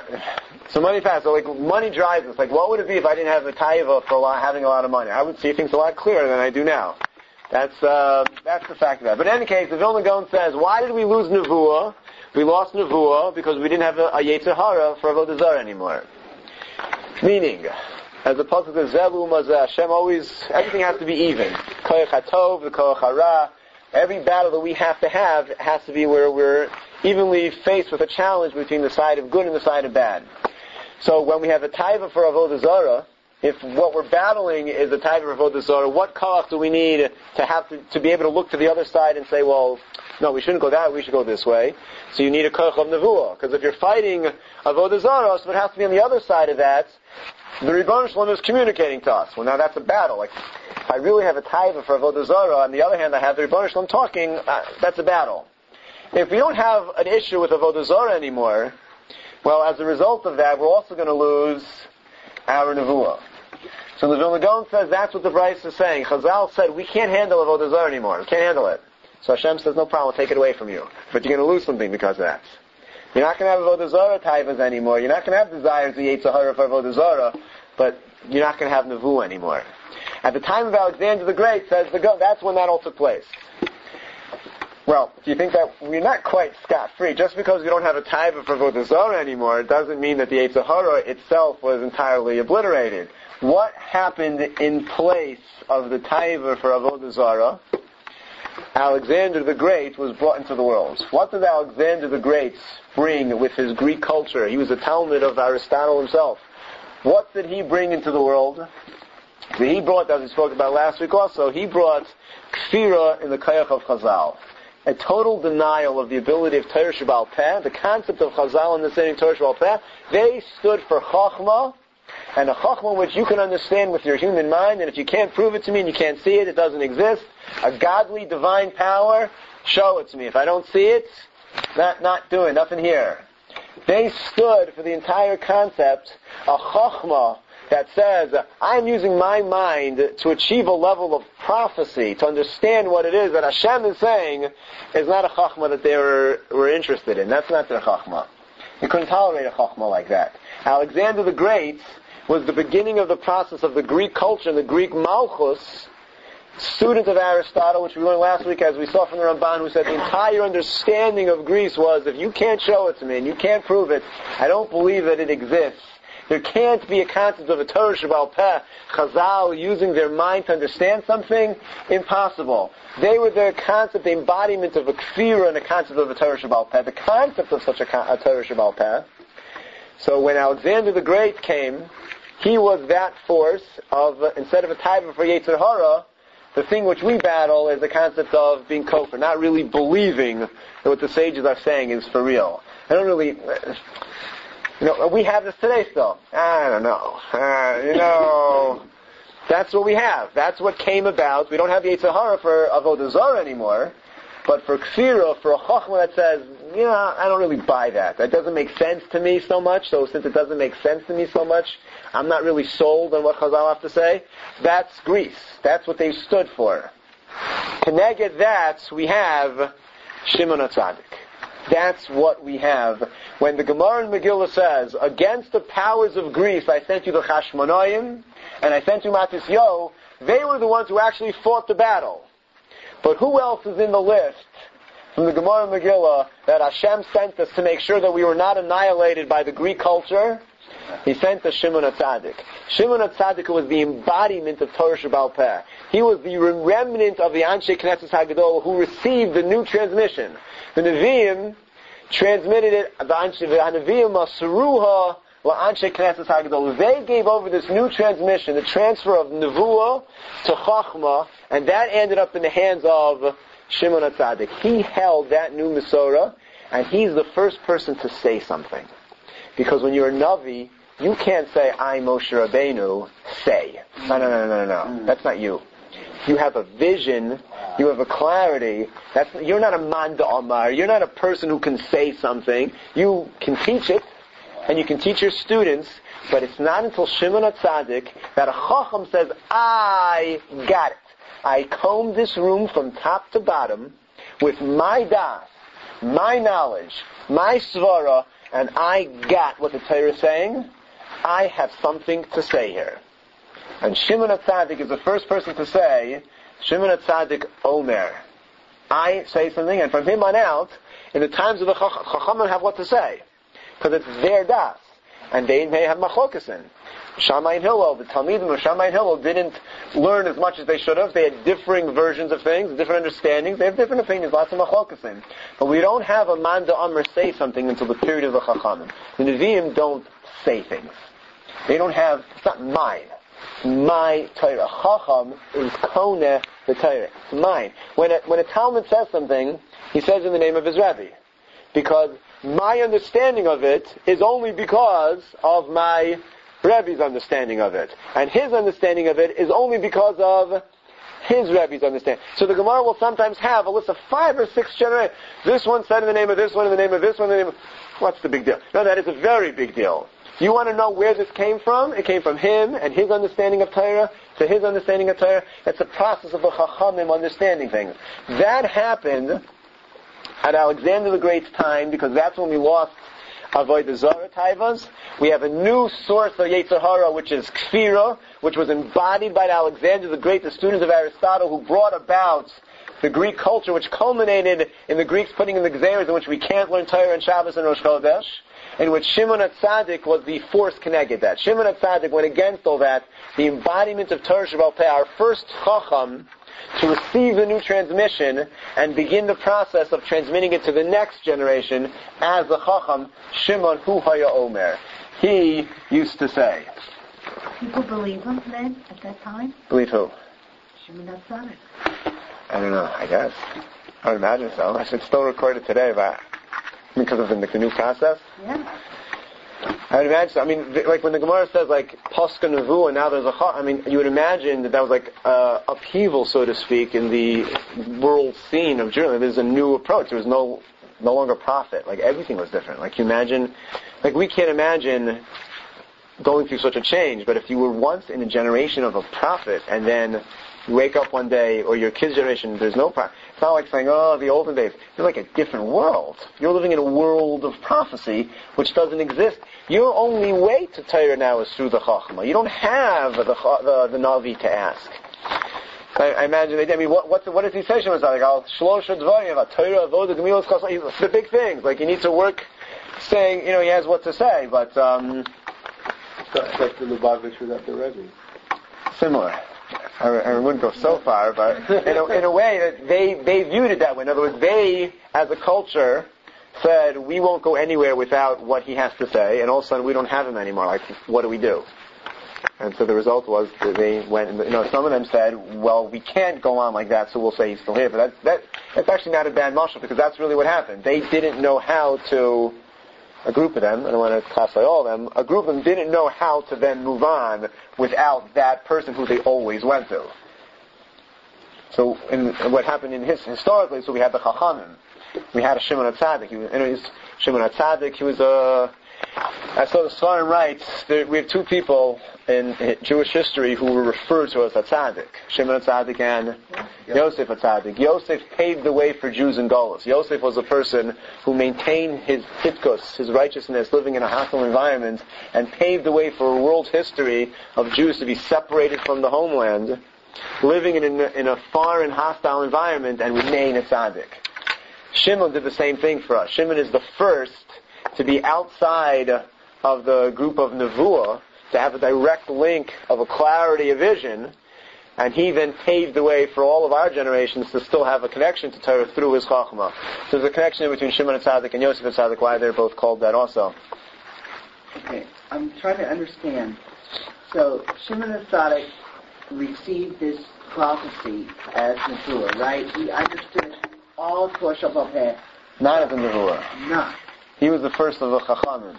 Speaker 1: So money fast. So money drives us. What would it be if I didn't have a taiva for having a lot of money? I would see things a lot clearer than I do now. That's the fact of that. But in any case, the Vilna Gaon says, why did we lose Nevuah? We lost Nevuah because we didn't have a Yetzer Hara for Avodah Zarah anymore. Meaning, as the pasuk says, Zelu Mazeh, Hashem always, everything has to be even. Koyach HaTov, the Koyach HaRa. Every battle that we have to have has to be where we're evenly faced with a challenge between the side of good and the side of bad. So when we have a taiva for Avodah Zarah, if what we're battling is a taiva for Avodah Zarah, what koach do we need to have to be able to look to the other side and say, well, no, we shouldn't go that way, we should go this way. So you need a koach of Nevuah. Because if you're fighting Avodah Zarah, so it has to be on the other side of that. The Rebbeinu Shalom is communicating to us. Well, now that's a battle. If I really have a taiva for Avodah Zarah, on the other hand, I have the Rebbeinu Shalom talking, that's a battle. If we don't have an issue with Avodah Zarah anymore, well, as a result of that, we're also going to lose our Nevuah. So the Vilna Gaon says that's what the Brisa is saying. Chazal said, we can't handle Avodah Zarah anymore. We can't handle it. So Hashem says, no problem, we'll take it away from you. But you're going to lose something because of that. You're not going to have Avodah Zarah taivas anymore. You're not going to have desires of Yetzer Hara for Avodah Zarah, but you're not going to have Nevuah anymore. At the time of Alexander the Great, says the Gaon, that's when that all took place. Well, do you think that we're not quite scot-free? Just because we don't have a taiva for Avodah Zarah anymore, it doesn't mean that the Yetzer Hara itself was entirely obliterated. What happened in place of the taiva for Avodah Zarah? Alexander the Great was brought into the world. What did Alexander the Great bring with his Greek culture? He was a Talmud of Aristotle himself. What did he bring into the world? So he brought, as we spoke about last week also, he brought kfira in the Kayach of Chazal. A total denial of the ability of Torah Sheba'al Peh, the concept of Chazal understanding Torah Sheba'al Peh. They stood for Chachma, and a Chachma which you can understand with your human mind, and if you can't prove it to me and you can't see it, it doesn't exist. A godly, divine power, show it to me. If I don't see it, not doing, nothing here. They stood for the entire concept, a Chachma that says, I'm using my mind to achieve a level of prophecy, to understand what it is that Hashem is saying, is not a Chachma that they were interested in. That's not their Chachma. You couldn't tolerate a Chachma like that. Alexander the Great was the beginning of the process of the Greek culture and the Greek Malchus student of Aristotle, which we learned last week as we saw from the Ramban, who said the entire understanding of Greece was, if you can't show it to me and you can't prove it, I don't believe that it exists. There can't be a concept of a Torah Sheba'al Peh, Chazal using their mind to understand something. Impossible. They were their concept, the embodiment of a kfira and a concept of a Torah Sheba'al Peh, the concept of such a Torah Sheba'al Peh. So when Alexander the Great came, he was that force of, instead of a taiva for Yetzer Hara, the thing which we battle is the concept of being kofar, not really believing that what the sages are saying is for real. I don't really... we have this today still. I don't know. That's what we have. That's what came about. We don't have Yetzer Hara for Avodah Zarah anymore, but for Kfira, for a Chochmah that says, I don't really buy that. That doesn't make sense to me so much, so since it doesn't make sense to me so much, I'm not really sold on what Chazal have to say. That's Greece. That's what they stood for. Keneged that, we have Shimon HaTzadik. That's what we have. When the Gemara in Megillah says, against the powers of Greece, I sent you the Chashmonaim, and I sent you Matisyo, they were the ones who actually fought the battle. But who else is in the list from the Gemara in Megillah that Hashem sent us to make sure that we were not annihilated by the Greek culture? He sent us Shimon HaTzadik. Shimon HaTzadik was the embodiment of Torah Sheba'al Peh. He was the remnant of the Anshe Knesset HaGadol who received the new transmission. The Nevi'im transmitted it, the Nevi'im Masuruha La'anshe Knesset HaGadol. They gave over this new transmission, the transfer of Nevuah to Chachma, and that ended up in the hands of Shimon HaTzadik. He held that new Masorah, and he's the first person to say something. Because when you're a Navi, you can't say, I, Moshe Rabbeinu, say. No. That's not you. You have a vision, you have a clarity. You're not a Manda Omar. You're not a person who can say something. You can teach it, and you can teach your students, but it's not until Shimon HaTzadik that a Chacham says, I got it. I combed this room from top to bottom with my das, my knowledge, my svara, and I got what the Torah is saying. I have something to say here. And Shimon HaTzadik is the first person to say, Shimon HaTzadik Omer. I say something, and from him on out, in the times of the Chachamim have what to say. Because it's their das. And they may have machokasin. Shammai and Hillel, the Talmidim of Shammai and Hillel didn't learn as much as they should have. They had differing versions of things, different understandings. They have different opinions, lots of machokasin. But we don't have a man d'Amr say something until the period of the Chachamim. The Nevi'im don't say things. They don't have, it's not mine. My Torah. Chacham is koneh the Torah. It's mine. When a Talmud says something, he says in the name of his Rebbe. Because my understanding of it is only because of my Rebbe's understanding of it. And his understanding of it is only because of his Rebbe's understanding. So the Gemara will sometimes have a list of 5 or 6 generations. This one said in the name of this one, in the name of this one, in the name of... What's the big deal? No, that is a very big deal. You want to know where this came from? It came from him and his understanding of Torah to his understanding of Torah. It's a process of the Chachamim understanding things. That happened at Alexander the Great's time because that's when we lost Avodah Zarah taivas. We have a new source of Yetzer Hara, which is Kfira, which was embodied by Alexander the Great, the student of Aristotle, who brought about the Greek culture, which culminated in the Greeks putting in the Gzeras in which we can't learn Torah and Shabbos and Rosh Chodesh, in which Shimon HaTzadik was the force connected that. Shimon HaTzadik went against all that, the embodiment of Torah Sheba'al Peh, our first Chacham, to receive the new transmission and begin the process of transmitting it to the next generation as the Chacham, Shimon Hu Haya Omer. He used to say.
Speaker 2: People believe him then, at that time?
Speaker 1: Believe who?
Speaker 2: Shimon HaTzadik.
Speaker 1: I don't know, I guess. I would imagine so. I should still record it today, but because of the new process?
Speaker 2: Yeah.
Speaker 1: I would imagine so. I mean, like when the Gemara says like Pascha Nevu and now there's a Chacham, I mean, you would imagine that was like upheaval, so to speak, in the world scene of Judaism. There's a new approach. There was no longer prophet. Like everything was different. Like you imagine, like we can't imagine going through such a change, but if you were once in a generation of a prophet and then you wake up one day, or your kid's generation, there's no prophet. It's not like saying, oh, the olden days. It's like a different world. You're living in a world of prophecy which doesn't exist. Your only way to Torah now is through the Chachma. You don't have the Navi to ask. I imagine they did. I mean, what does he say? Shimon Tzadik, Al Shlosha Dvarim, Torah, Avoda, Gemilas, Chassan. The big things. Like, he needs to work, saying, he has what to say, but
Speaker 3: Like the Lubavitch without the Rebbe.
Speaker 1: Similar. I wouldn't go so far, but in a way that they viewed it that way. In other words, they, as a culture, said, we won't go anywhere without what he has to say, and all of a sudden we don't have him anymore. Like, what do we do? And so the result was that they went, some of them said, well, we can't go on like that, so we'll say he's still here. But that's actually not a bad mashal, because that's really what happened. They didn't know how to, a group of them, I don't want to classify all of them, a group of them didn't know how to then move on without that person who they always went to. So what happened historically, so we had the Chachamim. We had a Shimon HaTzadik. Shimon HaTzadik, he was as so the Svarim writes, we have two people in Jewish history who were referred to as HaTzadik. Shimon HaTzadik and Yosef HaTzadik. Yosef paved the way for Jews in Golus. Yosef was a person who maintained his tzidkus, his righteousness, living in a hostile environment, and paved the way for a world history of Jews to be separated from the homeland, living in a foreign, hostile environment, and remain a tzaddik. Shimon did the same thing for us. Shimon is the first to be outside of the group of Nevuah, to have a direct link of a clarity of vision, and he then paved the way for all of our generations to still have a connection to Torah through his Chachma. So there's a connection between Shimon HaTzadik and Yosef HaTzadik, why they're both called that also.
Speaker 4: Okay, I'm trying to understand. So Shimon HaTzadik received this prophecy as Nevuah, right? He understood all Torah Shabbat.
Speaker 1: Not as a Nevuah.
Speaker 4: Not.
Speaker 1: He was the first of the Chachamim.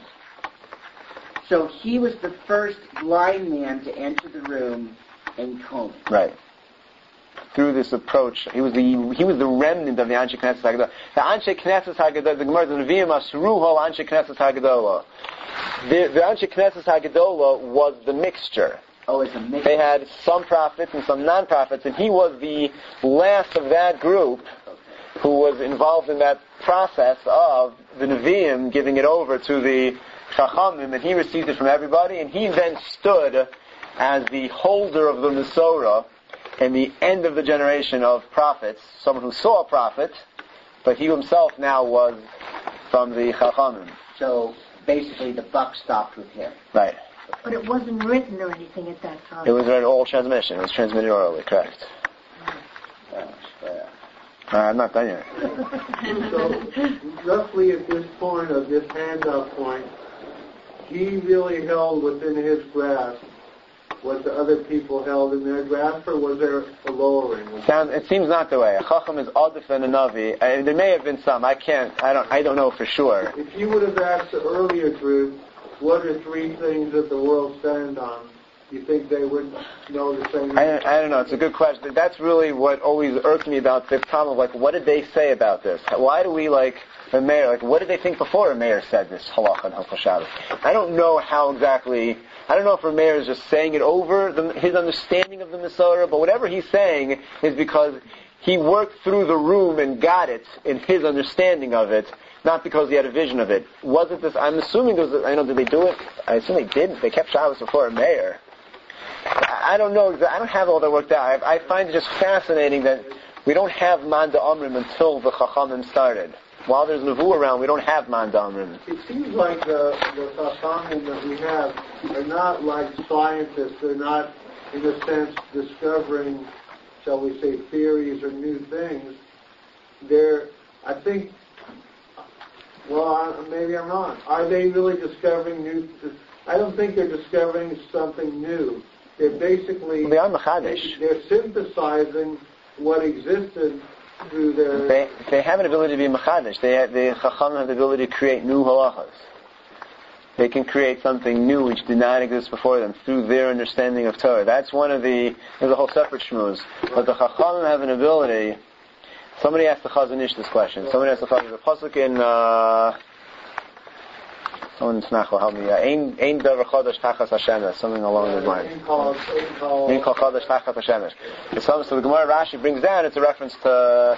Speaker 4: So he was the first blind man to enter the room and comb.
Speaker 1: Right. Through this approach, he was the remnant of the Anshe Knesset Haggadah. The Anshe Knesset Haggadah, the Gemara, the Nevi'im Asruho Anshe Knesset Haggadah. The Anshe Knesset Haggadah was the mixture.
Speaker 4: Oh, it's a mixture.
Speaker 1: They had some prophets and some non-prophets, and he was the last of that group who was involved in that process of the Nevi'im giving it over to the Chachamim, and he received it from everybody, and he then stood as the holder of the Mesorah in the end of the generation of prophets, someone who saw a prophet, but he himself now was from the Chachamim.
Speaker 4: So basically the buck stopped with him.
Speaker 1: Right.
Speaker 2: But it wasn't written or anything at that time.
Speaker 1: It was an oral transmission. It was transmitted orally, correct. I'm not done yet.
Speaker 3: So, roughly at this point of this handout point, he really held within his grasp what the other people held in their grasp, or was there a lowering?
Speaker 1: It seems not the way. A Chacham is Adif and a Navi. There may have been some. I don't know for sure.
Speaker 3: If you would have asked the earlier group, what are three things that the world stands on, you think they would know the same?
Speaker 1: I don't know. It's a good question. That's really what always irked me about this problem. Like, what did they say about this? Why do we the mayor? What did they think before a mayor said this halacha and Hilchos Shabbos? I don't know how exactly. I don't know if a mayor is just saying it over his understanding of the Mesorah, but whatever he's saying is because he worked through the room and got it in his understanding of it, not because he had a vision of it. Was it this? I'm assuming did they do it? I assume they didn't. They kept Shabbos before a mayor. I don't know. I don't have all that worked out. I find it just fascinating that we don't have Man Da'amrim until the Chachamim started. While there's Nevuah around, we don't have Man Da'amrim.
Speaker 3: It seems like the Chachamim that we have are not like scientists. They're not, in a sense, discovering, shall we say, theories or new things. I think, maybe I'm wrong. Are they really discovering new? I don't think they're discovering something new. They're basically...
Speaker 1: They are Machadish.
Speaker 3: They're synthesizing what existed through their...
Speaker 1: They have an ability to be Machadish. The Chacham have the ability to create new halachas. They can create something new which did not exist before them through their understanding of Torah. That's one of the... There's a whole separate shmooze. But the Chacham have an ability... Somebody asked the Chazon Ish this question. Somebody asked the Chazon Ish. The pasuk in... Someone will help me. Ein davar chodesh tachas Hashemesh. Something along those lines. Ein kol chodesh tachas Hashemesh. So the Gemara Rashi brings down, it's a reference to...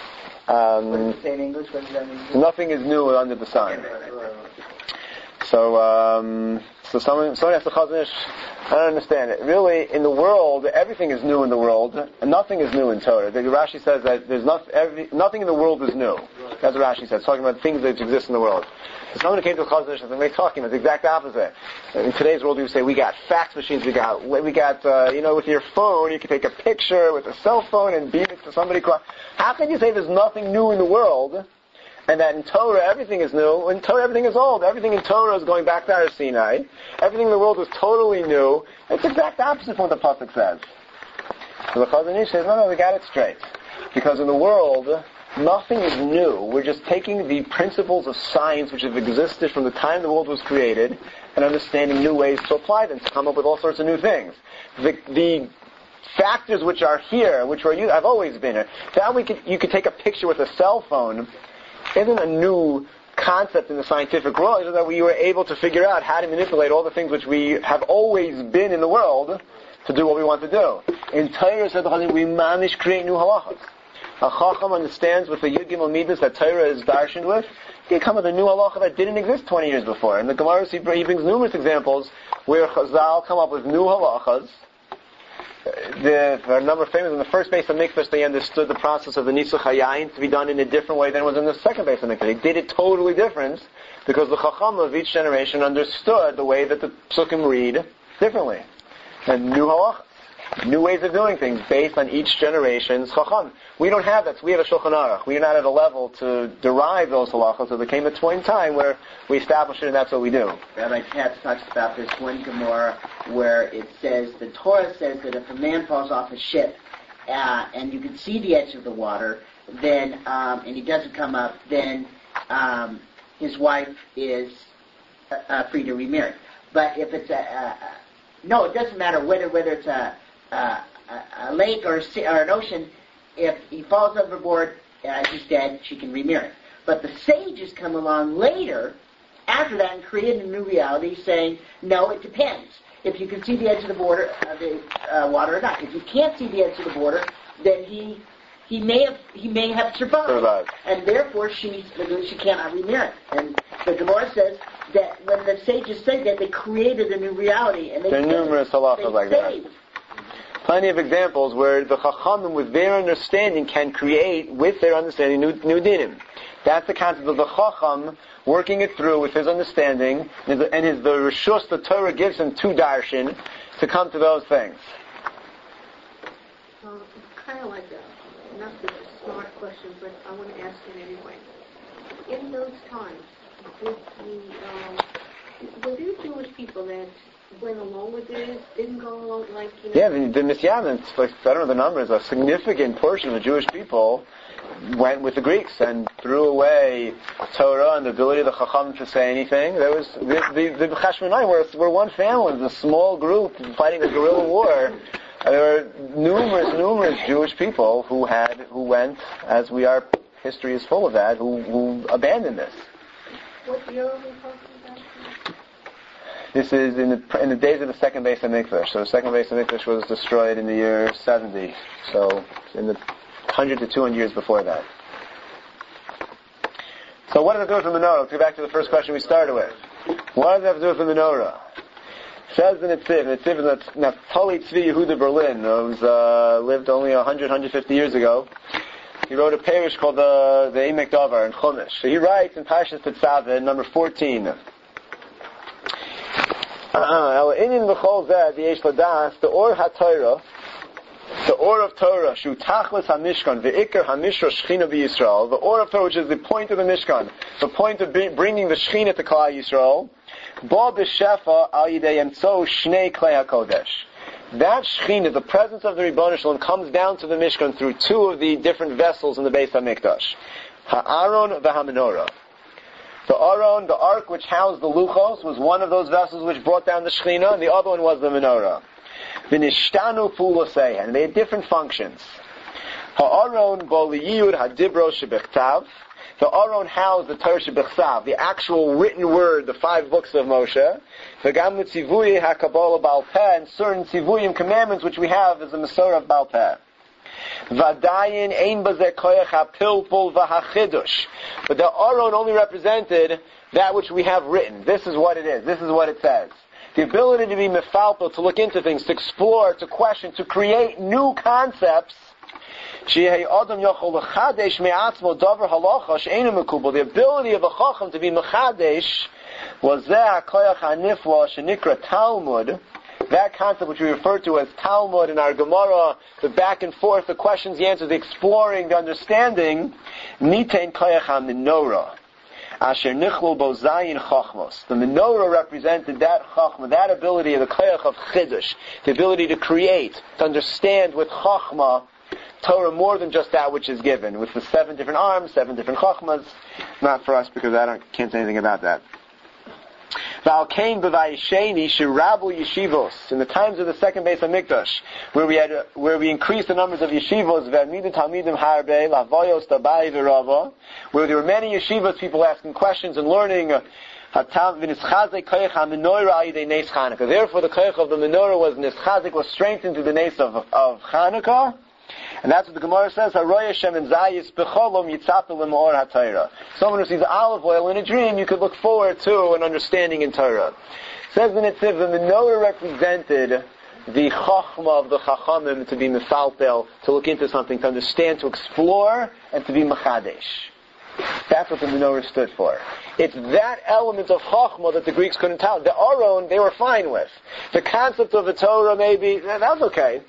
Speaker 1: nothing is new under the sun. So So someone asks the Chazon Ish, I don't understand it. Really, in the world, everything is new in the world, and nothing is new in Torah. Rashi says that there's nothing in the world is new. That's what Rashi says, talking about things that exist in the world. So someone came to the Chazon Ish and they're talking about the exact opposite. In today's world, we say we got fax machines, we got with your phone, you can take a picture with a cell phone and beam it to somebody. How can you say there's nothing new in the world? And that in Torah everything is new, in Torah everything is old. Everything in Torah is going back to Har Sinai. Everything in the world is totally new. It's the exact opposite from what the Pasuk says. So the Chazon Ish says, no, we got it straight. Because in the world, nothing is new. We're just taking the principles of science which have existed from the time the world was created and understanding new ways to apply them, to come up with all sorts of new things. The factors which are here, which are have always been here. That you could take a picture with a cell phone isn't a new concept in the scientific world. It's that we were able to figure out how to manipulate all the things which we have always been in the world to do what we want to do. In Torah, we manage to create new halachas. A chacham understands with the Yud Gimel Midas that Torah is darshaned with. He can come with a new halacha that didn't exist 20 years before. In the Gemara, he brings numerous examples where Chazal come up with new halachas. There are a number of famous. In the first base of Mikdash, they understood the process of the Nisuch HaYayin to be done in a different way than was in the second base of Mikdash. They did it totally different because the Chacham of each generation understood the way that the Psukim read differently. And new halachas, new ways of doing things based on each generation's Chacham. We don't have that. So we have a Shulchan Aruch. We are not at a level to derive those halachas. So there came a point in time where we established it, and that's what we do.
Speaker 4: Rabbi Katz talks about this one Gemara where it says, the Torah says that if a man falls off a ship and you can see the edge of the water, then and he doesn't come up, then his wife is free to remarry. But if it's no, it doesn't matter whether it's a lake or an ocean. If he falls overboard, he's dead, she can remarry. But the sages come along later, after that, and create a new reality, saying, no, it depends. If you can see the edge of the border, the water or not. If you can't see the edge of the border, then he may have survived, and therefore she cannot remarry. And the Gemara says that when the sages say that, they created a new reality, and there are numerous halachas like that.
Speaker 1: Plenty of examples where the Chachamim, with their understanding, can create, with their understanding, new dinim. That's the concept of the Chacham working it through with his understanding, and the Rishus the Torah gives him to Darshan to come to those things.
Speaker 2: It's kind of like not such a smart question, but I want to ask it anyway. In those times, were there Jewish people that went along with this, didn't go along,
Speaker 1: Yeah, the Messianians, I don't know the numbers, a significant portion of the Jewish people went with the Greeks and threw away Torah and the ability of the Chacham to say anything. There was the Chashmonaim were one family, it was a small group fighting the guerrilla war. There were numerous Jewish people who went, as history is full of that, who abandoned this.
Speaker 2: What year are we talking about?
Speaker 1: This is in the days of the second base of Mikdash. So the second base of Mikdash was destroyed in the year 70. So in the 100 to 200 years before that. So what does it do with the menorah? Let's go back to the first question we started with. What does it have to do with the menorah? It says in Netziv is Naftali Tzvi Yehuda Berlin, who lived only 150 years ago. He wrote a parish called the Emek Davar in Chumash. So he writes in Parshas Tetzaveh, number 14. The or HaTorah, the or of Torah, Shu Tachlis HaMishkan, Ve'ikar HaMishra Shechina B'Yisrael, the or of Torah, which is the point of the Mishkan, the point of bringing the Shechina to Klal Yisrael, Bo B'Shefa Al Yidei Emtzo Shnei Klei HaKodesh. That Shechina, the presence of the Ribono Shalom, comes down to the Mishkan through two of the different vessels in the Beis HaMikdash, Ha'aron v'Hamenorah. The Aron, the ark which housed the Luchos, was one of those vessels which brought down the Shechina, and the other one was the menorah. V'nishtanu pulosei, and they had different functions. Ha'aron bo liyud hadibro shebechtav. The Aron housed the Torah shebechtav, the actual written word, the 5 books of Moshe. V'gam l'tzivuyi ha'kabbalah Baal Peh, and certain tzivuyim commandments which we have as the Masorah of Baal Peh. Vadayin ein bazeh koyach ha'pilpul v'hachidush. But the Aron only represented that which we have written. This is what it is. This is what it says. the ability to be mefalpel, to look into things, to explore, to question, to create new concepts. The ability of a chacham to be mechadesh was Talmud. That concept which we refer to as Talmud in our Gemara, the back and forth, the questions, the answers, the exploring, the understanding, Nitein Koyach HaMenorah, Asher Nichlul Bo Zayin Chachmos. The menorah represented that Chachma, that ability of the Koyach of Chiddush, the ability to create, to understand with Chachma, Torah more than just that which is given, with the 7 different arms, 7 different Chachmas. Not for us because I can't say anything about that. In the times of the second Beis HaMikdash, where we increased the numbers of yeshivos, where there were many yeshivos, people asking questions and learning. Therefore, the koyach of the menorah was nischazik, was strengthened to the nes of Chanukah. And that's what the Gemara says, someone who sees olive oil in a dream, you could look forward to an understanding in Torah. Says the Netziv, the menorah represented the chachma of the chachamim, to be mefaltel, to look into something, to understand, to explore, and to be mechadesh. That's what the menorah stood for. It's that element of chachma that the Greeks couldn't tell. The Aron, they were fine with. The concept of the Torah, maybe, that was okay.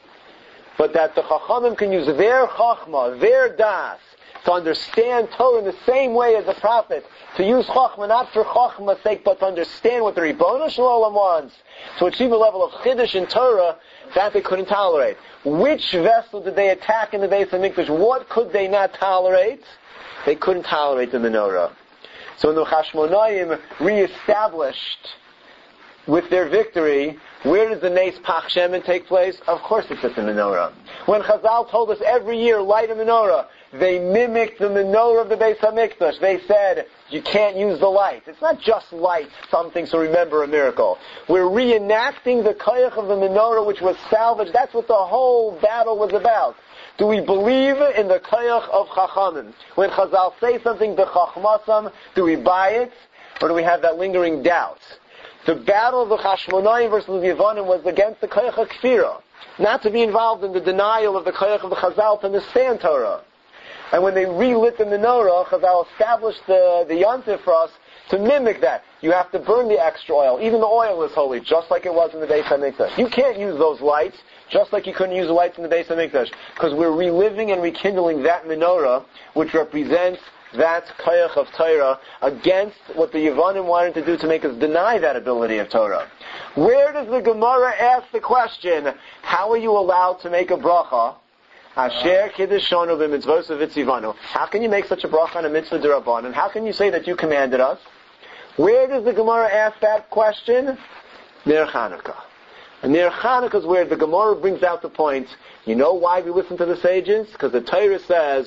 Speaker 1: But that the Chachamim can use their Chachma, their Das, to understand Torah in the same way as the prophet, to use Chachma not for Chachma's sake, but to understand what the Ribono Shel Olam wants, to achieve a level of Chiddush in Torah, that they couldn't tolerate. Which vessel did they attack in the Beis HaMikdash? What could they not tolerate? They couldn't tolerate the menorah. So when the Chashmonaim reestablished with their victory, where does the Nes Pach Shemen take place? Of course it's at the menorah. When Chazal told us every year, light a menorah, they mimicked the menorah of the Beis HaMikdash. They said, you can't use the light. It's not just light, something to remember a miracle. We're reenacting the koyach of the menorah which was salvaged. That's what the whole battle was about. Do we believe in the koyach of Chachamim? When Chazal say something, the Chachmasam, do we buy it? Or do we have that lingering doubt? The battle of the Chashmonaim versus the Yevonim was against the Koyach HaKfira, not to be involved in the denial of the Koyach of the Chazal to understand Torah. And when they relit the menorah, Chazal established the Yontif for us to mimic that. You have to burn the extra oil. Even the oil is holy, just like it was in the Beis HaMikdash. You can't use those lights, just like you couldn't use the lights in the Beis HaMikdash, because we're reliving and rekindling that menorah, which represents that koyach of Torah against what the Yevonim wanted to do to make us deny that ability of Torah. Where does the Gemara ask the question, how are you allowed to make a bracha? Asher kiddushonu b'mitzvos v'tzivanu. How can you make such a bracha on a mitzvah d'Rabbanan? How can you say that you commanded us? Where does the Gemara ask that question? Ner Chanukah. And Ner Chanukah is where the Gemara brings out the point, you know why we listen to the sages? Because the Torah says,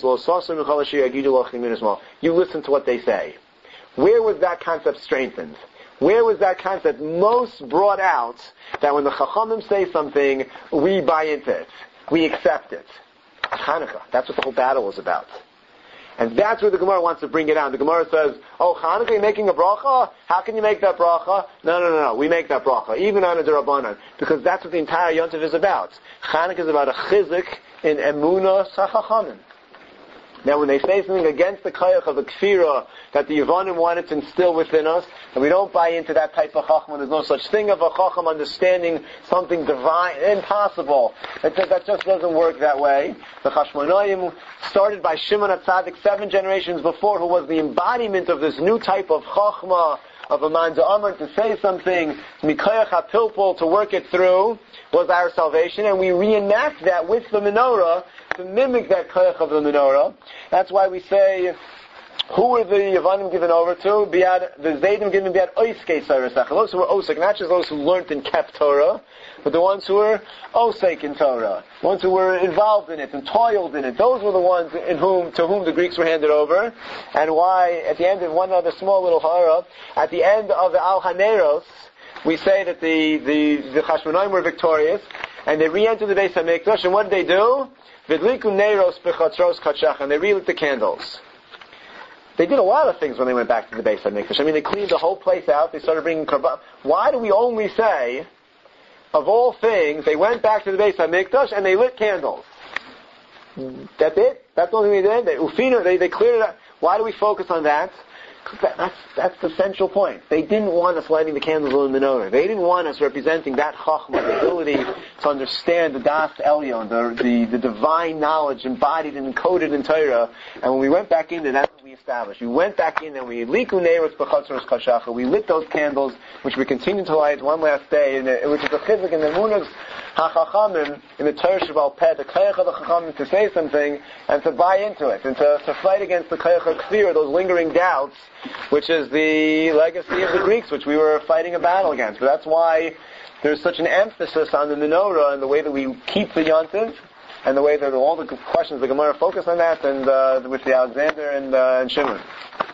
Speaker 1: you listen to what they say. Where was that concept strengthened? Where was that concept most brought out that when the Chachamim say something, we buy into it, we accept it? Chanukah. That's what the whole battle was about. And that's where the Gemara wants to bring it out. The Gemara says, oh, Chanukah, you're making a bracha? How can you make that bracha? No. We make that bracha, even on a D'Rabbanan, because that's what the entire Yontif is about. Chanukah is about a chizik in emunah sachachamim. Now, when they say something against the koyach of the kfira that the Yevonim wanted to instill within us, and we don't buy into that type of chacham, there's no such thing of a chacham understanding something divine, impossible. That just doesn't work that way. The Chashmonaim started by Shimon HaTzadik 7 generations before, who was the embodiment of this new type of chachma, of a man Amar, to say something, mikoyach hapilpul, to work it through, was our salvation, and we reenact that with the menorah, to mimic that koyach of the menorah. That's why we say, who were the Yevanim given over to? The Zaydim given biad oiskei sayrasach. Those who were osek, not just those who learned and kept Torah, but the ones who were osek in Torah, the ones who were involved in it and toiled in it. Those were the ones to whom the Greeks were handed over. And why, at the end of one other small little hara, at the end of the Al Haneros, we say that the Chashmonaim were victorious, and they re-entered the Beis HaMikdash, and what did they do? Vidliku neiros bechatzros kachach, and they relit the candles. They did a lot of things when they went back to the Beis HaMikdash. I mean, they cleaned the whole place out. They started bringing korban. Why do we only say, of all things, they went back to the Beis HaMikdash and they lit candles? That's it? That's the only thing they did? They cleared it out. Why do we focus on that? That's the central point. They didn't want us lighting the candles in the menorah. They didn't want us representing that chachma, the ability to understand the das elyon, the divine knowledge embodied and encoded in Torah. And when we went back in, that's what we established. We went back in and we liku neiros b'chatzros kashacha. We lit those candles, which we continue to light one last day, which is a chizuk in the munas hachachamim in the Torah Shabbat Peh, the koyach of the chachamim to say something and to buy into it and to fight against the koyach of kfir, those lingering doubts, which is the legacy of the Greeks, which we were fighting a battle against. But that's why there's such an emphasis on the menorah and the way that we keep the yontiv, and the way that all the questions the Gemara focus on that, and with the Alexander and Shimon.